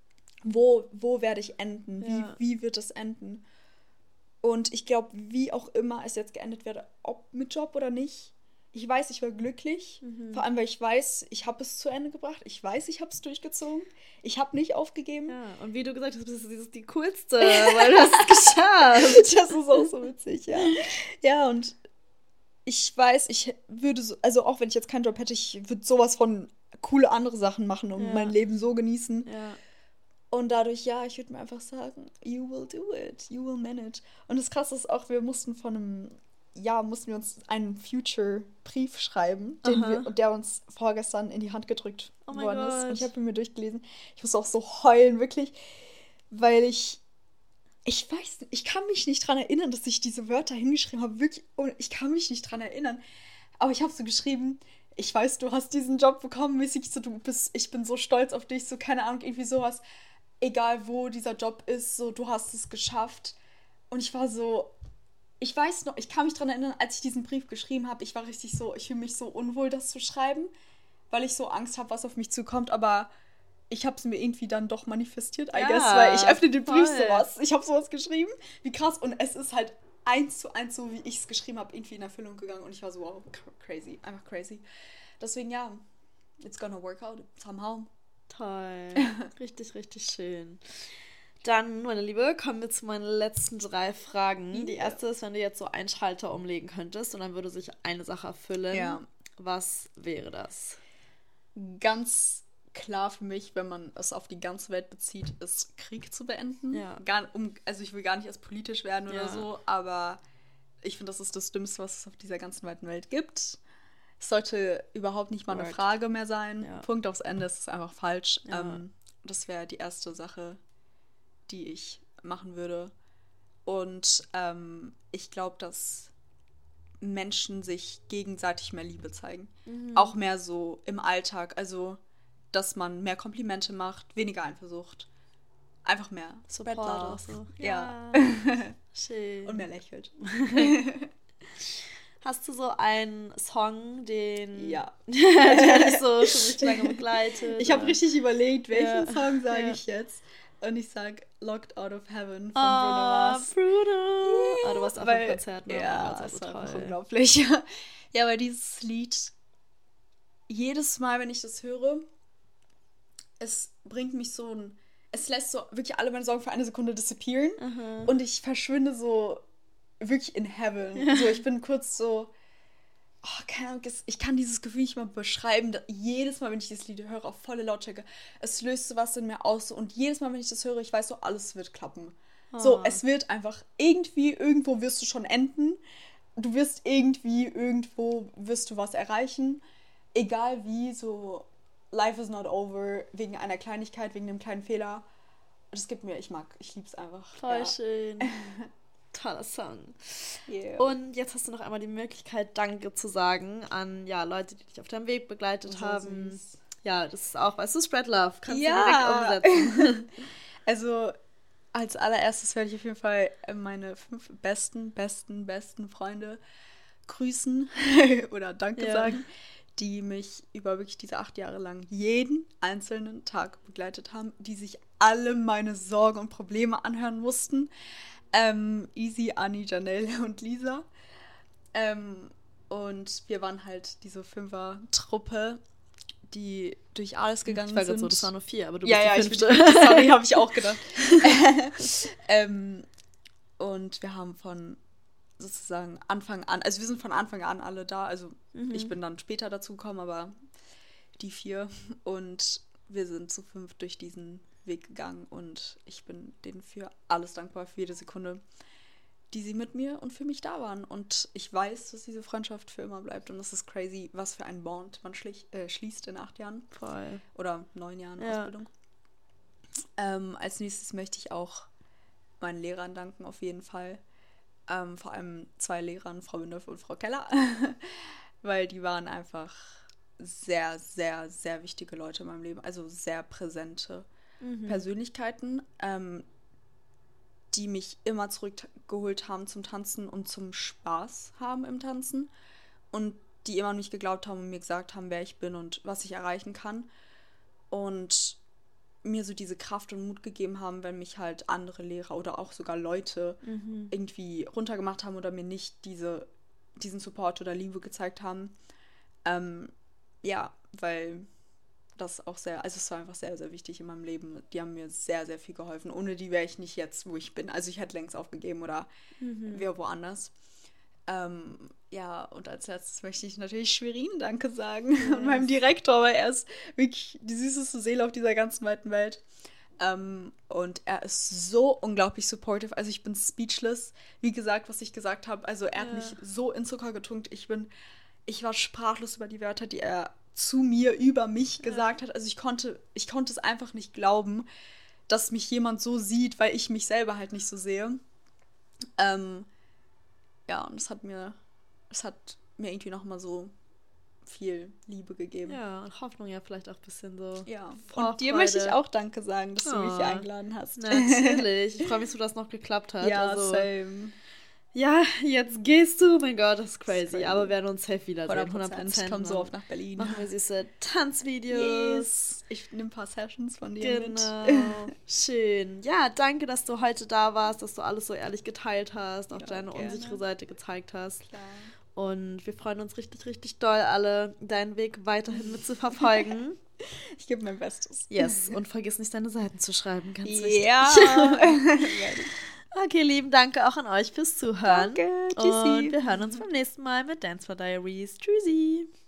[SPEAKER 2] wo werde ich enden? Wie wird es enden? Und ich glaube, wie auch immer es jetzt geendet wird, ob mit Job oder nicht, ich weiß, ich war glücklich. Vor allem, weil ich weiß, ich habe es zu Ende gebracht. Ich weiß, ich habe es durchgezogen. Ich habe nicht aufgegeben.
[SPEAKER 1] Ja, und wie du gesagt hast, das ist die coolste, weil du hast es geschafft.
[SPEAKER 2] Das ist auch so witzig, ja. Ja, und ich weiß, ich würde so, also auch wenn ich jetzt keinen Job hätte, ich würde sowas von coole andere Sachen machen und mein Leben so genießen.
[SPEAKER 1] Ja.
[SPEAKER 2] Und dadurch, ja, ich würde mir einfach sagen, you will do it, you will manage. Und das Krasse ist auch, wir mussten uns einen Future-Brief schreiben, der uns vorgestern in die Hand gedrückt worden ist. Und ich habe ihn mir durchgelesen. Ich muss auch so heulen, wirklich, weil ich weiß nicht, ich kann mich nicht dran erinnern, dass ich diese Wörter hingeschrieben habe. Wirklich, ich kann mich nicht dran erinnern. Aber ich habe so geschrieben, ich weiß, du hast diesen Job bekommen, mäßig so, ich bin so stolz auf dich, so, keine Ahnung, irgendwie sowas. Egal wo dieser Job ist, so, du hast es geschafft. Und ich war so, ich weiß noch, ich kann mich dran erinnern, als ich diesen Brief geschrieben habe, ich war richtig so, ich fühle mich so unwohl, das zu schreiben, weil ich so Angst habe, was auf mich zukommt, aber ich habe es mir irgendwie dann doch manifestiert, I guess, weil ich öffne den Brief sowas. Ich habe sowas geschrieben, wie krass. Und es ist halt 1:1 so, wie ich es geschrieben habe, irgendwie in Erfüllung gegangen. Und ich war so, wow, crazy, einfach crazy. Deswegen, ja, it's gonna work out somehow.
[SPEAKER 1] Toll, richtig, richtig schön. Dann, meine Liebe, kommen wir zu meinen letzten 3 Fragen. Die erste ist, wenn du jetzt so einen Schalter umlegen könntest und dann würde sich eine Sache erfüllen. Ja. Was wäre das?
[SPEAKER 2] Ganz klar für mich, wenn man es auf die ganze Welt bezieht, ist Krieg zu beenden.
[SPEAKER 1] Ja.
[SPEAKER 2] Also ich will gar nicht erst politisch werden oder so, aber ich finde, das ist das Dümmste, was es auf dieser ganzen weiten Welt gibt. Es sollte überhaupt nicht mal eine Frage mehr sein. Ja. Punkt aufs Ende, es ist einfach falsch. Ja. das wäre die erste Sache, die ich machen würde. Und ich glaube, dass Menschen sich gegenseitig mehr Liebe zeigen. Auch mehr so im Alltag. Also, dass man mehr Komplimente macht, weniger Eifersucht. Einfach mehr
[SPEAKER 1] Support auch so.
[SPEAKER 2] Ja.
[SPEAKER 1] Schön.
[SPEAKER 2] Und mehr lächelt.
[SPEAKER 1] Hast du so einen Song, den
[SPEAKER 2] Ja.
[SPEAKER 1] der dich so schon richtig lange begleitet?
[SPEAKER 2] Ich habe richtig überlegt, welchen
[SPEAKER 1] Ja.
[SPEAKER 2] Song sage
[SPEAKER 1] Ja.
[SPEAKER 2] ich jetzt. Und ich sag Locked Out of Heaven von Bruno
[SPEAKER 1] Ah,
[SPEAKER 2] Mars.
[SPEAKER 1] Bruno. Ah, du warst auf dem Konzert, ne?
[SPEAKER 2] Ja,
[SPEAKER 1] Das war
[SPEAKER 2] es
[SPEAKER 1] so
[SPEAKER 2] war einfach
[SPEAKER 1] toll.
[SPEAKER 2] unglaublich. Ja, weil dieses Lied, jedes Mal, wenn ich das höre, es bringt mich es lässt so wirklich alle meine Sorgen für eine Sekunde disappearen. Und ich verschwinde so wirklich in Heaven. So, ich bin kurz so, oh, keine Ahnung, ich kann dieses Gefühl nicht mal beschreiben. Jedes Mal, wenn ich dieses Lied höre, auf volle Lautstärke, es löst so was in mir aus. Und jedes Mal, wenn ich das höre, ich weiß so, alles wird klappen. So, es wird einfach irgendwo wirst du schon enden. Du wirst irgendwo wirst du was erreichen. Egal wie, so, life is not over, wegen einer Kleinigkeit, wegen einem kleinen Fehler. Das gibt mir, ich lieb's einfach.
[SPEAKER 1] Voll schön. Toller Song.
[SPEAKER 2] Yeah.
[SPEAKER 1] Und jetzt hast du noch einmal die Möglichkeit, Danke zu sagen an Leute, die dich auf deinem Weg begleitet
[SPEAKER 2] So
[SPEAKER 1] haben.
[SPEAKER 2] süß.
[SPEAKER 1] Ja, das ist auch, weißt du, Spread Love. Kannst du
[SPEAKER 2] Ja.
[SPEAKER 1] direkt umsetzen.
[SPEAKER 2] Also, als allererstes werde ich auf jeden Fall meine 5 besten Freunde grüßen oder Danke sagen, die mich über wirklich diese 8 Jahre lang jeden einzelnen Tag begleitet haben, die sich alle meine Sorgen und Probleme anhören mussten. Easy, Anni, Janelle und Lisa. Und wir waren halt diese 5er-Truppe, die durch alles gegangen
[SPEAKER 1] Ich war
[SPEAKER 2] sind.
[SPEAKER 1] gerade so, das waren nur 4, aber du
[SPEAKER 2] Ja,
[SPEAKER 1] bist die
[SPEAKER 2] ja,
[SPEAKER 1] 5.
[SPEAKER 2] sorry, habe ich auch gedacht. Und wir haben von sozusagen Anfang an, also wir sind von Anfang an alle da, also ich bin dann später dazu gekommen, aber die 4 und wir sind zu 5 durch diesen Weg gegangen und ich bin denen für alles dankbar, für jede Sekunde, die sie mit mir und für mich da waren. Und ich weiß, dass diese Freundschaft für immer bleibt und das ist crazy, was für ein Bond man schließt in 8 Jahren.
[SPEAKER 1] Voll.
[SPEAKER 2] Oder 9 Jahren
[SPEAKER 1] Ja.
[SPEAKER 2] Ausbildung. Als nächstes möchte ich auch meinen Lehrern danken, auf jeden Fall. Vor allem 2 Lehrern, Frau Windolf und Frau Keller. Weil die waren einfach sehr, sehr, sehr wichtige Leute in meinem Leben. Also sehr präsente Persönlichkeiten, die mich immer zurückgeholt haben zum Tanzen und zum Spaß haben im Tanzen. Und die immer an mich geglaubt haben und mir gesagt haben, wer ich bin und was ich erreichen kann. Und mir so diese Kraft und Mut gegeben haben, wenn mich halt andere Lehrer oder auch sogar Leute irgendwie runtergemacht haben oder mir nicht diesen Support oder Liebe gezeigt haben. Ja, weil das auch es war einfach sehr, sehr wichtig in meinem Leben. Die haben mir sehr, sehr viel geholfen. Ohne die wäre ich nicht jetzt, wo ich bin. Also ich hätte längst aufgegeben oder wäre woanders. Ja, und als letztes möchte ich natürlich Schwerin Danke sagen. Yes. Und meinem Direktor, weil er ist wirklich die süßeste Seele auf dieser ganzen weiten Welt. Und er ist so unglaublich supportive. Also ich bin speechless. Wie gesagt, was ich gesagt habe. Also er hat mich so in Zucker getunkt. Ich war sprachlos über die Wörter, die er zu mir, über mich gesagt hat. Also ich konnte es einfach nicht glauben, dass mich jemand so sieht, weil ich mich selber halt nicht so sehe. Ja, und es hat mir irgendwie nochmal so viel Liebe gegeben.
[SPEAKER 1] Ja, und Hoffnung ja vielleicht auch ein bisschen so.
[SPEAKER 2] Ja,
[SPEAKER 1] Vorfreude.
[SPEAKER 2] und dir möchte ich auch Danke sagen, dass du mich hier eingeladen hast.
[SPEAKER 1] Natürlich. Ich freue mich so, dass noch geklappt hat.
[SPEAKER 2] Ja,
[SPEAKER 1] also,
[SPEAKER 2] same.
[SPEAKER 1] Ja, jetzt gehst du. Mein Gott, das ist crazy. Aber wir werden uns safe wiedersehen.
[SPEAKER 2] 100%. Ich komme so oft nach Berlin.
[SPEAKER 1] Machen wir süße Tanzvideos.
[SPEAKER 2] Yes. Ich nehme ein paar Sessions von dir mit.
[SPEAKER 1] Schön. Ja, danke, dass du heute da warst, dass du alles so ehrlich geteilt hast, auch
[SPEAKER 2] Ja,
[SPEAKER 1] deine
[SPEAKER 2] gerne.
[SPEAKER 1] unsichere Seite gezeigt hast.
[SPEAKER 2] Klar.
[SPEAKER 1] Und wir freuen uns richtig, richtig doll, alle deinen Weg weiterhin mitzuverfolgen.
[SPEAKER 2] Ich gebe mein Bestes.
[SPEAKER 1] Yes, und vergiss nicht, deine Seiten zu schreiben. Ganz
[SPEAKER 2] Ja.
[SPEAKER 1] Okay, lieben Danke auch an euch fürs Zuhören.
[SPEAKER 2] Danke. Tschüssi.
[SPEAKER 1] Und wir hören uns beim nächsten Mal mit Dance for Diaries. Tschüssi.